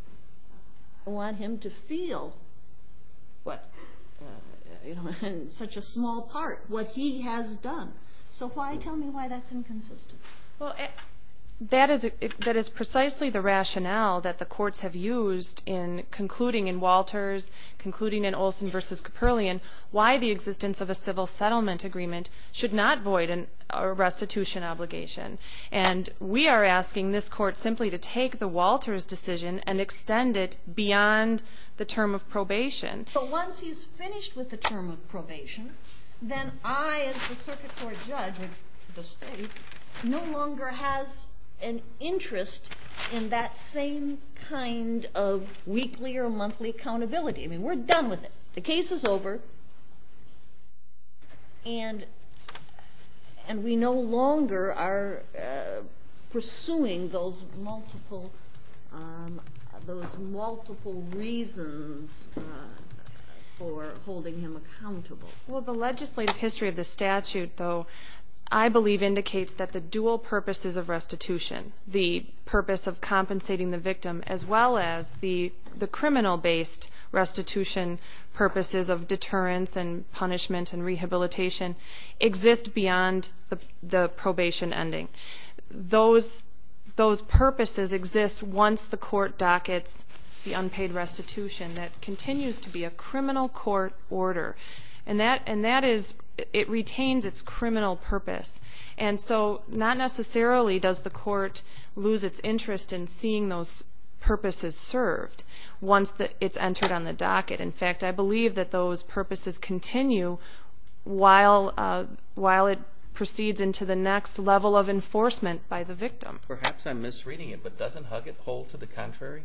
I want him to feel what, uh, you know, in such a small part, what he has done. So why, tell me why that's inconsistent? Well, it, that is it, that is precisely the rationale that the courts have used in concluding in Walters, concluding in Olson versus Caperlian, why the existence of a civil settlement agreement should not void an, a restitution obligation. And we are asking this court simply to take the Walters decision and extend it beyond the term of probation. But once he's finished with the term of probation, then I, as the circuit court judge, or the state, no longer has an interest in that same kind of weekly or monthly accountability. I mean, we're done with it. The case is over. and and we no longer are uh, pursuing those multiple um, those multiple reasons uh, for holding him accountable. Well, the legislative history of the statute, though, I believe indicates that the dual purposes of restitution, the purpose of compensating the victim, as well as the the criminal-based restitution purposes of deterrence and punishment and rehabilitation, exist beyond the, the probation ending. Those those purposes exist once the court dockets the unpaid restitution. That continues to be a criminal court order, and that and that is it retains its criminal purpose. And so not necessarily does the court lose its interest in seeing those purposes served once the, it's entered on the docket. In fact, I believe that those purposes continue while uh, while it proceeds into the next level of enforcement by the victim. Perhaps I'm misreading it, but doesn't Huggett hold to the contrary?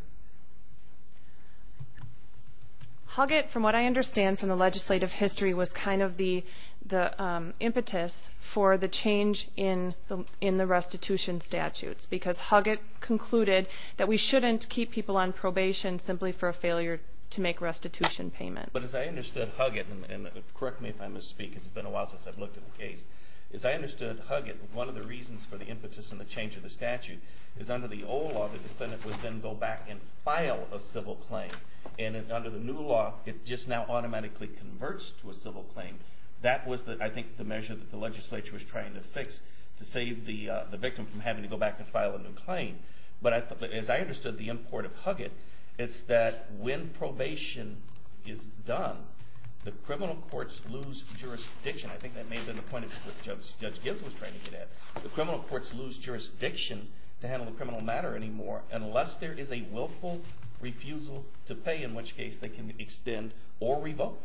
Huggett, from what I understand from the legislative history, was kind of the the um, impetus for the change in the in the restitution statutes, because Huggett concluded that we shouldn't keep people on probation simply for a failure to make restitution payment. But as I understood Huggett, and, and correct me if I misspeak, because it's been a while since I've looked at the case, as I understood Huggett, one of the reasons for the impetus and the change of the statute is under the old law, the defendant would then go back and file a civil claim. And it, under the new law, it just now automatically converts to a civil claim. That was, the, I think, the measure that the legislature was trying to fix to save the uh, the victim from having to go back and file a new claim. But I th- as I understood the import of Huggett, it's that when probation is done, the criminal courts lose jurisdiction. I think that may have been the point of what Judge, Judge Gibbs was trying to get at. The criminal courts lose jurisdiction to handle the criminal matter anymore unless there is a willful refusal to pay, in which case they can extend or revoke.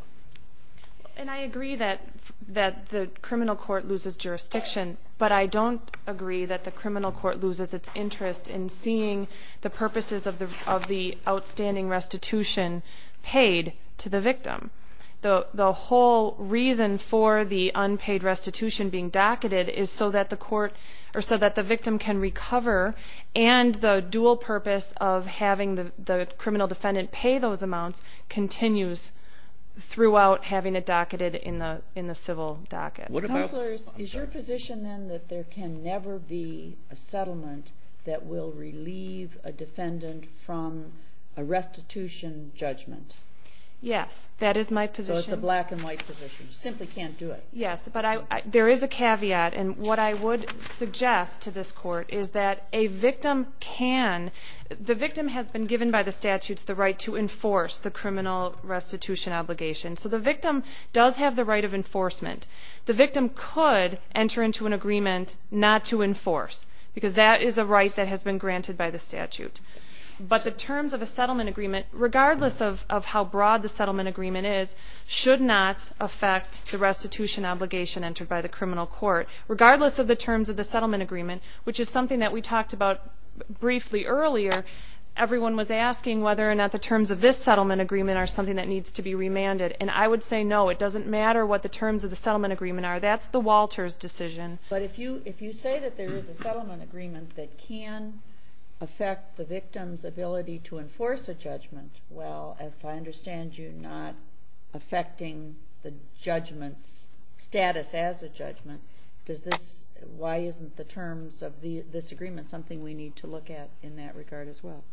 And I agree that that the criminal court loses jurisdiction, but I don't agree that the criminal court loses its interest in seeing the purposes of the of the outstanding restitution paid to the victim. The the whole reason for the unpaid restitution being docketed is so that the court or so that the victim can recover, and the dual purpose of having the, the criminal defendant pay those amounts continues throughout having it docketed in the in the civil docket. What about, Counselors, is your position then that there can never be a settlement that will relieve a defendant from a restitution judgment? Yes, that is my position. So it's a black and white position. You simply can't do it. Yes, but I, I, there is a caveat, and what I would suggest to this court is that a victim can, the victim has been given by the statutes the right to enforce the criminal restitution obligation. So the victim does have the right of enforcement. The victim could enter into an agreement not to enforce, because that is a right that has been granted by the statute. But the terms of a settlement agreement, regardless of, of how broad the settlement agreement is, should not affect the restitution obligation entered by the criminal court, regardless of the terms of the settlement agreement, which is something that we talked about briefly earlier. Everyone was asking whether or not the terms of this settlement agreement are something that needs to be remanded. And I would say no, it doesn't matter what the terms of the settlement agreement are. That's the Walters decision. But if you, if you say that there is a settlement agreement that can affect the victim's ability to enforce a judgment, well, if I understand you, not affecting the judgment's status as a judgment, does this, why isn't the terms of the, this agreement something we need to look at in that regard as well?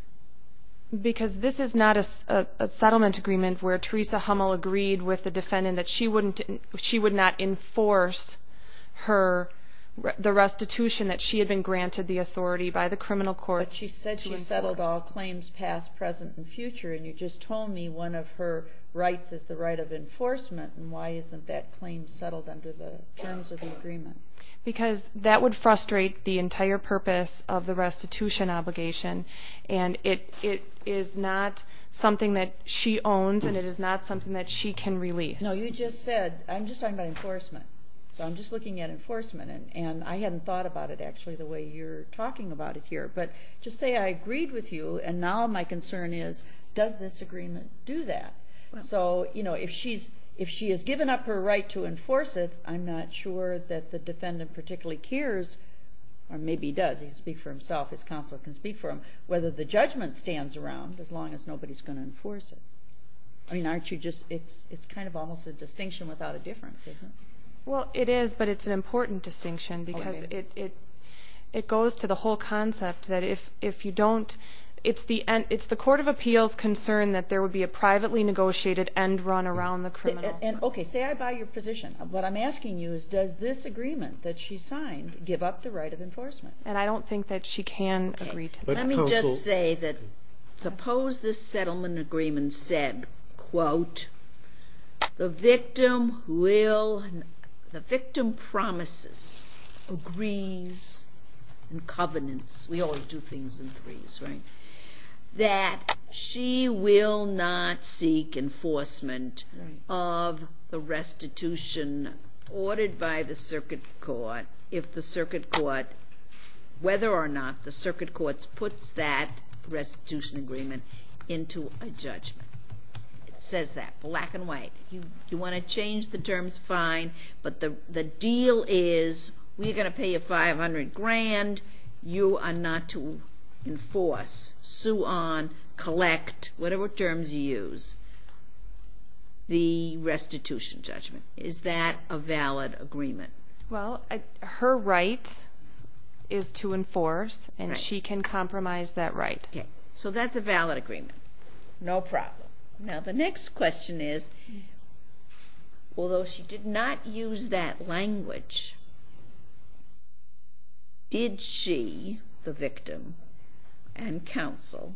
Because this is not a, a, a settlement agreement where Teresa Hummel agreed with the defendant that she wouldn't, she would not enforce her the restitution that she had been granted the authority by the criminal court. But she said she enforce. settled all claims past, present, and future, and you just told me one of her rights is the right of enforcement, and why isn't that claim settled under the terms of the agreement? Because that would frustrate the entire purpose of the restitution obligation, and it it is not something that she owns, and it is not something that she can release. No, you just said, I'm just talking about enforcement. So I'm just looking at enforcement, and, and I hadn't thought about it actually the way you're talking about it here. But just say I agreed with you, and now my concern is, does this agreement do that? Well, so, you know, if she's if she has given up her right to enforce it, I'm not sure that the defendant particularly cares, or maybe he does, he can speak for himself, his counsel can speak for him, whether the judgment stands around as long as nobody's going to enforce it. I mean, aren't you just, it's it's kind of almost a distinction without a difference, isn't it? Well, it is, but it's an important distinction because Okay. it, it it goes to the whole concept that if if you don't, it's the end, it's the Court of Appeals' concern that there would be a privately negotiated end run around the criminal. And, and okay, say I buy your position. What I'm asking you is, does this agreement that she signed give up the right of enforcement? And I don't think that she can agree to But Let me counsel- just say that, suppose this settlement agreement said, quote, the victim will, the victim promises, agrees, and covenants, we always do things in threes, right? That she will not seek enforcement Right. of the restitution ordered by the circuit court if the circuit court, whether or not the circuit court puts that restitution agreement into a judgment. It says that, black and white. You you want to change the terms, fine, but the the deal is we're going to pay you five hundred grand. You are not to enforce, sue on, collect, whatever terms you use, the restitution judgment. Is that a valid agreement? Well, I, her right is to enforce, and Right. she can compromise that right. Okay, so that's a valid agreement. No problem. Now, the next question is, although she did not use that language, did she, the victim, and counsel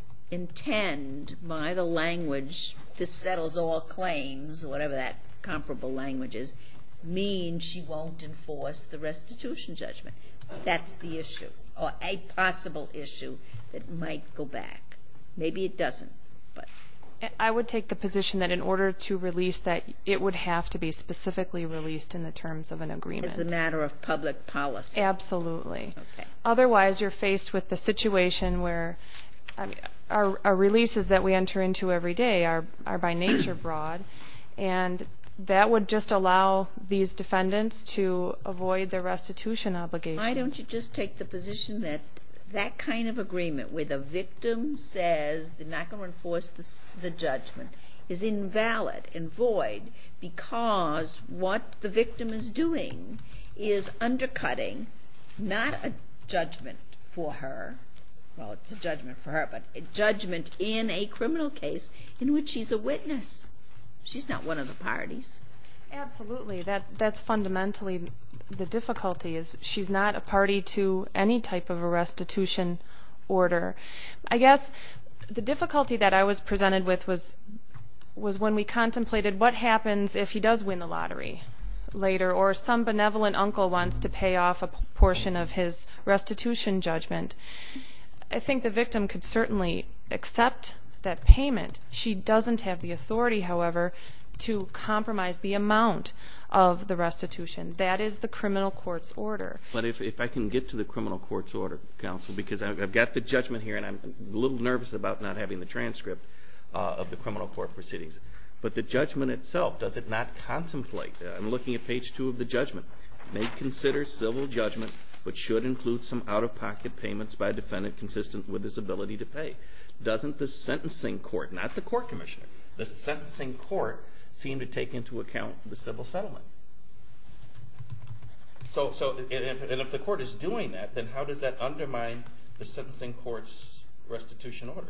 intend by the language, this settles all claims, whatever that comparable language is, mean she won't enforce the restitution judgment? That's the issue, or a possible issue that might go back. Maybe it doesn't, but I would take the position that in order to release that, it would have to be specifically released in the terms of an agreement. as a matter of public policy. Absolutely. Okay. Otherwise, you're faced with the situation where, I mean, our, our releases that we enter into every day are, are by nature broad, and that would just allow these defendants to avoid their restitution obligations. Why don't you just take the position that that kind of agreement where the victim says they're not going to enforce the, s- the judgment is invalid and void because what the victim is doing is undercutting not a judgment for her, well, it's a judgment for her, but a judgment in a criminal case in which she's a witness. She's not one of the parties. Absolutely. That that's fundamentally the difficulty, is she's not a party to any type of a restitution order. I guess the difficulty that I was presented with was was when we contemplated what happens if he does win the lottery later, or some benevolent uncle wants to pay off a p- portion of his restitution judgment. I think the victim could certainly accept that payment. She doesn't have the authority, however, to compromise the amount of the restitution. That is the criminal court's order. But if, if I can get to the criminal court's order, counsel, because I've, I've got the judgment here, and I'm a little nervous about not having the transcript uh, of the criminal court proceedings. But the judgment itself, does it not contemplate? Uh, I'm looking at page two of the judgment. May consider civil judgment, but should include some out-of-pocket payments by a defendant consistent with his ability to pay. Doesn't the sentencing court, not the court commissioner, the sentencing court seem to take into account the civil settlement? So, so, and if, and if the court is doing that, then how does that undermine the sentencing court's restitution order?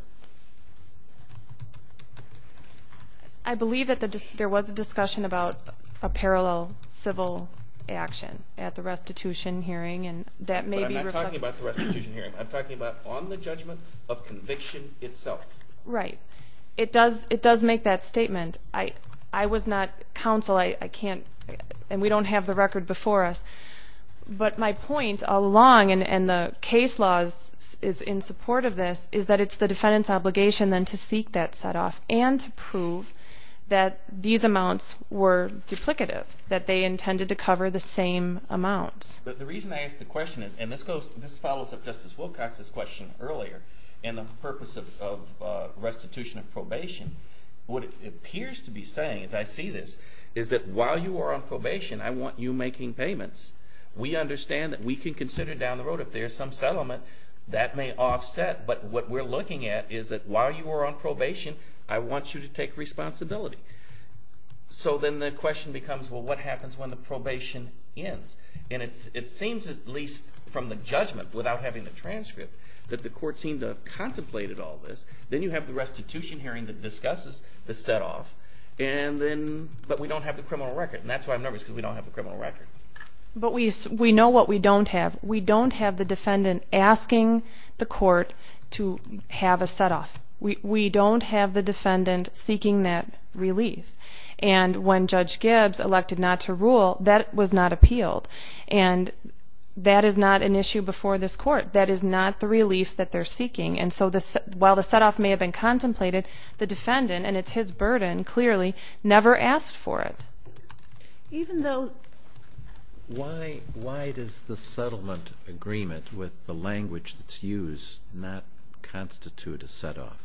I believe that the dis- there was a discussion about a parallel civil action at the restitution hearing, and that may But I'm be not reflected. talking about the restitution hearing. I'm talking about on the judgment of conviction itself. Right. It does. It does make that statement. I, I was not counsel. I, I can't, and we don't have the record before us. But my point all along, and, and the case law is, is in support of this, is that it's the defendant's obligation then to seek that set-off and to prove that these amounts were duplicative, that they intended to cover the same amounts. But the reason I asked the question, is, and this goes, this follows up Justice Wilcox's question earlier, and the purpose of, of uh, restitution of probation, what it appears to be saying, as I see this, is that while you are on probation, I want you making payments. We understand that we can consider down the road if there's some settlement that may offset, but what we're looking at is that while you are on probation, I want you to take responsibility. So then the question becomes, well, what happens when the probation ends? And it's, it seems, at least from the judgment, without having the transcript, that the court seemed to have contemplated all this. Then you have the restitution hearing that discusses the set-off, and then, but we don't have the criminal record, and that's why I'm nervous, because we don't have the criminal record. But we, we know what we don't have. We don't have the defendant asking the court to have a set-off. We, we don't have the defendant seeking that relief. And when Judge Gibbs elected not to rule, that was not appealed. And that is not an issue before this court. That is not the relief that they're seeking. And so the, while the set-off may have been contemplated, the defendant, and it's his burden, clearly, never asked for it. Even though... Why, why does the settlement agreement with the language that's used not constitute a set-off?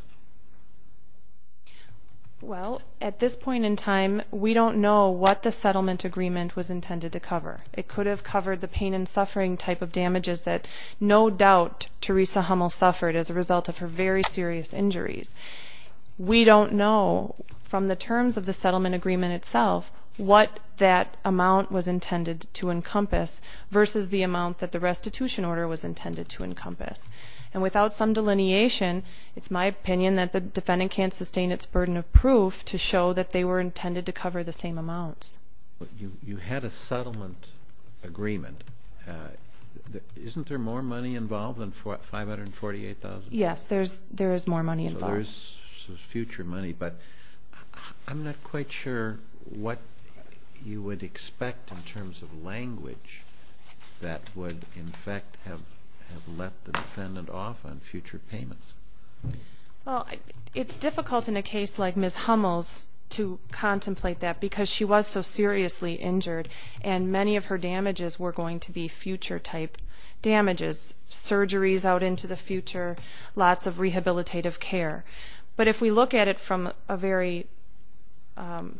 Well, at this point in time, we don't know what the settlement agreement was intended to cover. It could have covered the pain and suffering type of damages that no doubt Teresa Hummel suffered as a result of her very serious injuries. We don't know from the terms of the settlement agreement itself what that amount was intended to encompass versus the amount that the restitution order was intended to encompass. And without some delineation, it's my opinion that the defendant can't sustain its burden of proof to show that they were intended to cover the same amounts. You, you had a settlement agreement. Uh, th isn't there more money involved than five hundred forty-eight thousand dollars? Yes, there's, there is more money involved. So there's some future money, but I'm not quite sure what you would expect in terms of language that would, in fact, have have let the defendant off on future payments. Well, it's difficult in a case like Miz Hummel's to contemplate that because she was so seriously injured, and many of her damages were going to be future type damages, surgeries out into the future, lots of rehabilitative care. But if we look at it from a very um,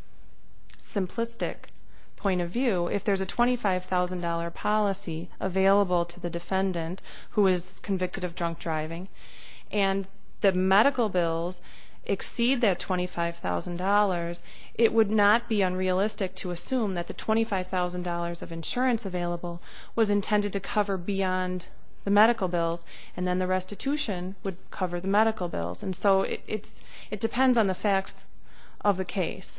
simplistic point of view, if there's a twenty-five thousand dollar policy available to the defendant who is convicted of drunk driving, and the medical bills exceed that twenty-five thousand dollars, it would not be unrealistic to assume that the twenty-five thousand dollars of insurance available was intended to cover beyond the medical bills, and then the restitution would cover the medical bills. And so it, it's, it depends on the facts of the case.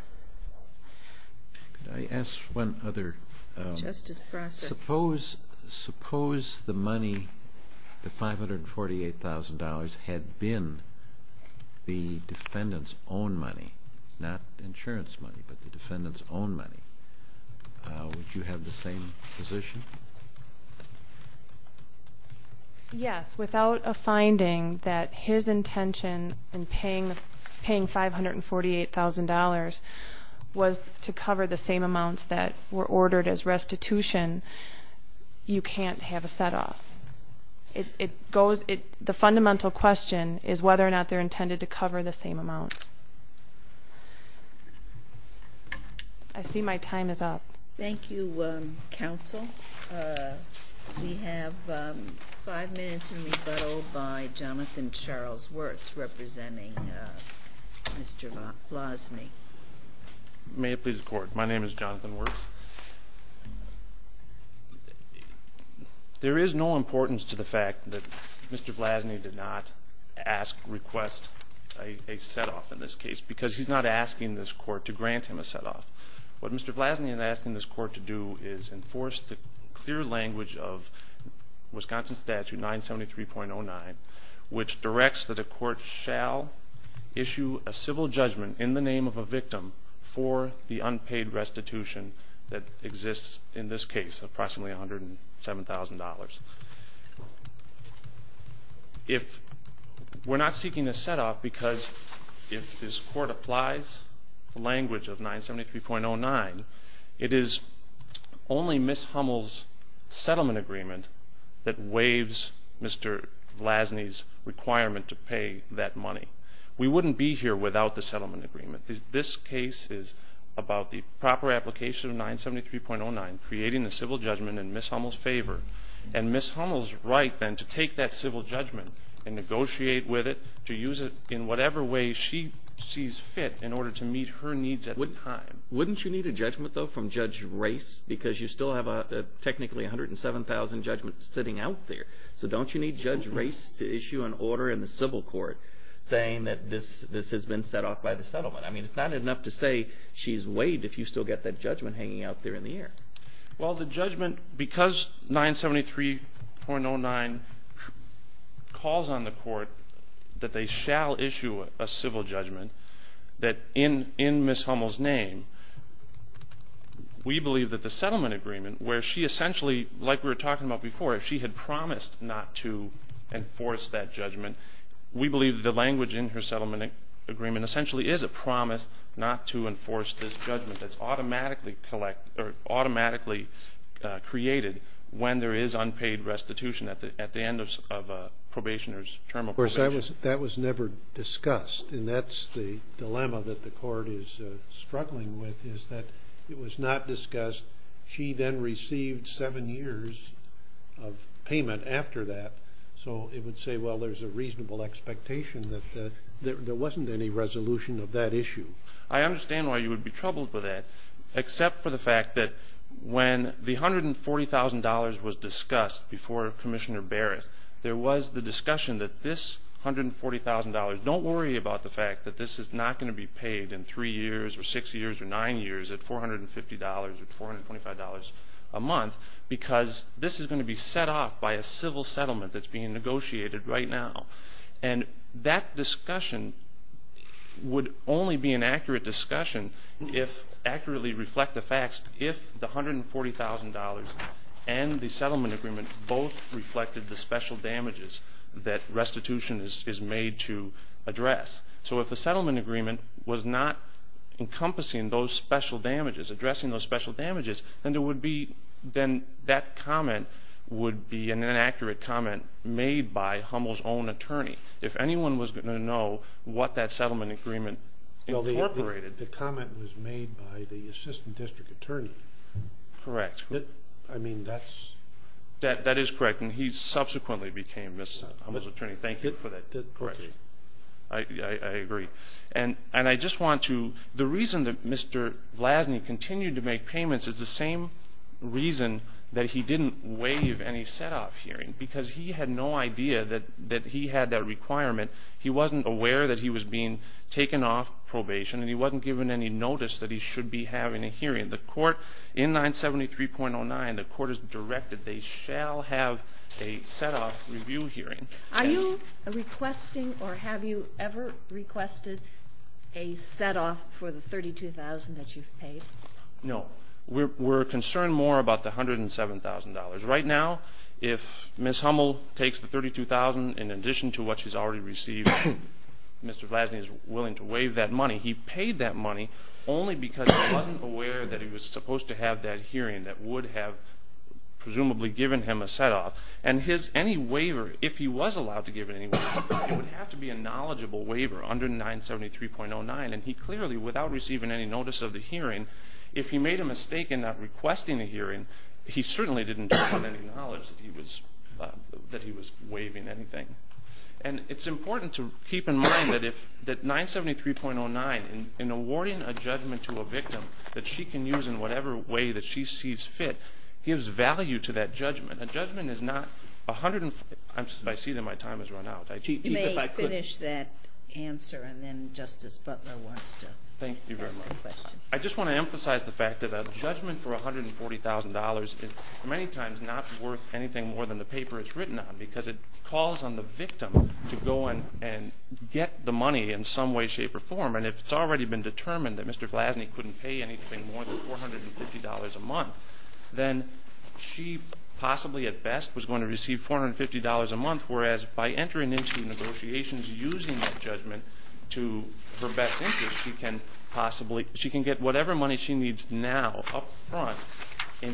Could I ask one other? Um, Justice Prosser. Suppose, suppose the money, the five hundred forty-eight thousand dollars, had been the defendant's own money, not insurance money, but the defendant's own money. Uh, would you have the same position? Yes, without a finding that his intention in paying paying five hundred forty-eight thousand dollars was to cover the same amounts that were ordered as restitution, you can't have a set-off. It, it goes, it, the fundamental question is whether or not they're intended to cover the same amounts. I see my time is up. Thank you, um, counsel. Uh, we have um, five minutes in rebuttal by Jonathan Charles Wirtz, representing uh, Mister Vlasny. May it please the court. My name is Jonathan Wirtz. There is no importance to the fact that Mister Vlasny did not ask, request a, a set-off in this case, because he's not asking this court to grant him a set-off. What Mister Vlasny is asking this court to do is enforce the clear language of Wisconsin Statute nine seventy-three point oh nine, which directs that a court shall issue a civil judgment in the name of a victim for the unpaid restitution that exists in this case, approximately one hundred seven thousand dollars. If we're not seeking a set-off, because if this court applies the language of nine seventy-three point oh nine, it is only Miz Hummel's settlement agreement that waives Mister Vlasny's requirement to pay that money. we wouldn't be here without the settlement agreement. This, this case is about the proper application of nine seventy-three point oh nine, creating a civil judgment in Miz Hummel's favor, and Miz Hummel's right then to take that civil judgment and negotiate with it, to use it in whatever way she sees fit in order to meet her needs at Would, the time. Wouldn't you need a judgment, though, from Judge Race? Because you still have a, a technically one hundred seven thousand judgments sitting out there. So don't you need Judge Race to issue an order in the civil court saying that this, this has been set off by the settlement? I mean, it's not enough to say she's waived if you still get that judgment hanging out there in the air. Well, the judgment, because nine seventy-three point oh nine calls on the court that they shall issue a, a civil judgment that in, in Miz Hummel's name, we believe that the settlement agreement, where she essentially, like we were talking about before, if she had promised not to enforce that judgment, we believe that the language in her settlement agreement essentially is a promise not to enforce this judgment that's automatically collect or automatically uh, created when there is unpaid restitution at the at the end of, of a probationer's term of probation. Of course, that was that was never discussed, and that's the dilemma that the court is uh, struggling with. Is that it was not discussed. She then received seven years of payment after that, so it would say, well, there's a reasonable expectation that uh, there, there wasn't any resolution of that issue. I understand why you would be troubled with that, except for the fact that when the one hundred forty thousand dollars was discussed before Commissioner Barrett, there was the discussion that this one hundred forty thousand dollars, don't worry about the fact that this is not going to be paid in three years or six years or nine years at four hundred fifty dollars or four hundred twenty-five dollars a month, because this is going to be set off by a civil settlement that's being negotiated right now. And that discussion would only be an accurate discussion if accurately reflect the facts if the one hundred forty thousand dollars and the settlement agreement both reflected the special damages that restitution is, is made to address. So if the settlement agreement was not encompassing those special damages, addressing those special damages, then there would be, then that comment would be an inaccurate comment made by Hummel's own attorney. If anyone was going to know what that settlement agreement incorporated. Well, the, the, the comment was made by the assistant district attorney. Correct. That, I mean, that's... That, that is correct, and he subsequently became Miz Hummel's attorney. Thank you for that, that correction. Okay. I, I, I agree. And, and I just want to, the reason that Mister Vlasny continued to make payments is the same reason that he didn't waive any set-off hearing, because he had no idea that, that he had that requirement. He wasn't aware that he was being taken off probation, and he wasn't given any notice that he should be having a hearing. The court, in nine seventy-three point oh nine, the court has directed they shall have a set-off review hearing. Are you requesting, or have you ever requested a set-off for the thirty-two thousand dollars that you've paid? No. We're, we're concerned more about the one hundred seven thousand dollars. Right now, if Miz Hummel takes the thirty-two thousand dollars in addition to what she's already received, Mister Vlasny is willing to waive that money. He paid that money only because he wasn't aware that he was supposed to have that hearing that would have presumably given him a set-off. And his any waiver, if he was allowed to give it any waiver, it would have to be a knowledgeable waiver under nine seventy-three point oh nine. And he clearly, without receiving any notice of the hearing, if he made a mistake in not requesting a hearing, he certainly didn't have any knowledge that he was uh, that he was waiving anything. And it's important to keep in mind that if that nine seventy-three point oh nine, in, in awarding a judgment to a victim that she can use in whatever way that she sees fit, gives value to that judgment. A judgment is not a hundred. And, I'm, I see that my time has run out. I, you may finish that answer, and then Justice Butler wants to. Thank you very ask much. A question. I just want to emphasize the fact that a judgment for one hundred forty thousand dollars is many times not worth anything more than the paper it's written on, because it calls on the victim to go and, and get the money in some way, shape, or form. And if it's already been determined that Mister Vlasny couldn't pay anything more than four hundred fifty dollars a month, then she possibly at best was going to receive four hundred fifty dollars a month, whereas by entering into negotiations using that judgment to her best interest, she can possibly, she can get whatever money she needs now up front in,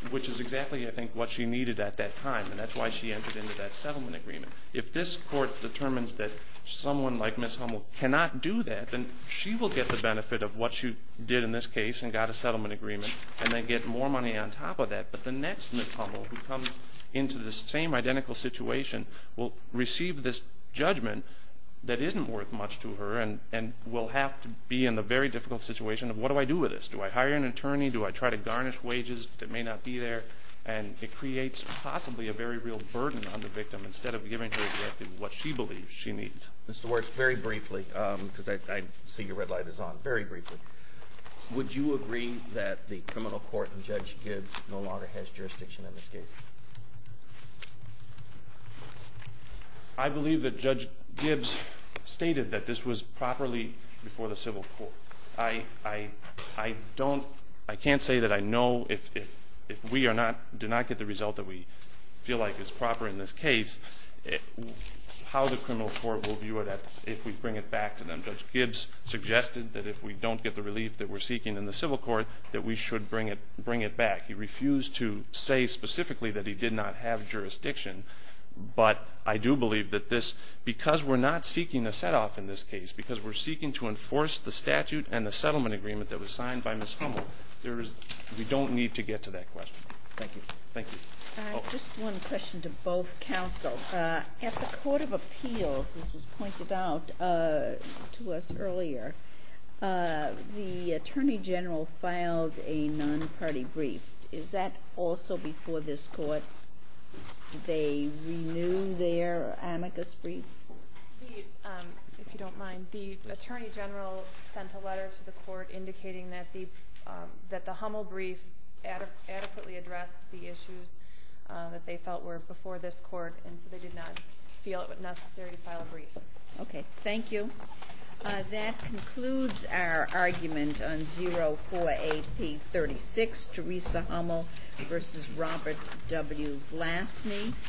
which is exactly, I think, what she needed at that time, and that's why she entered into that settlement agreement. If this court determines that someone like Miz Hummel cannot do that, then she will get the benefit of what she did in this case and got a settlement agreement and then get more money on top of that. But the next Miz Hummel who comes into the same identical situation will receive this judgment that isn't worth much to her and, and will have to be in the very difficult situation of, what do I do with this? Do I hire an attorney? Do I try to garnish wages that may not be there? And it creates possibly a very real burden on the victim instead of giving her exactly what she believes she needs. Mister Wertz, very briefly, because um, I, I see your red light is on, very briefly. Would you agree that the criminal court and Judge Gibbs no longer has jurisdiction in this case? I believe that Judge Gibbs stated that this was properly before the civil court. I, I, I don't, I can't say that I know if, if, if we are not, do not get the result that we feel like is proper in this case, it, how the criminal court will view it at, if we bring it back to them. Judge Gibbs suggested that if we don't get the relief that we're seeking in the civil court, that we should bring it, bring it back. He refused to say specifically that he did not have jurisdiction. But I do believe that this, because we're not seeking a set-off in this case, because we're seeking to enforce the statute and the settlement agreement that was signed by Miz Hummel, there is, we don't need to get to that question. Thank you. Thank you. Uh, oh. Just one question to both counsel. Uh, at the Court of Appeals, this was pointed out uh, to us earlier, uh, the Attorney General filed a non-party brief. Is that also before this court? Did they renew their amicus brief? The, um, if you don't mind, the Attorney General sent a letter to the court indicating that the um, that the Hummel brief ad adequately addressed the issues uh, that they felt were before this court, and so they did not feel it was necessary to file a brief. Okay, thank you. Uh, that concludes our argument on zero four eight P thirty-six, Teresa Hummel versus Robert W. Vlasny.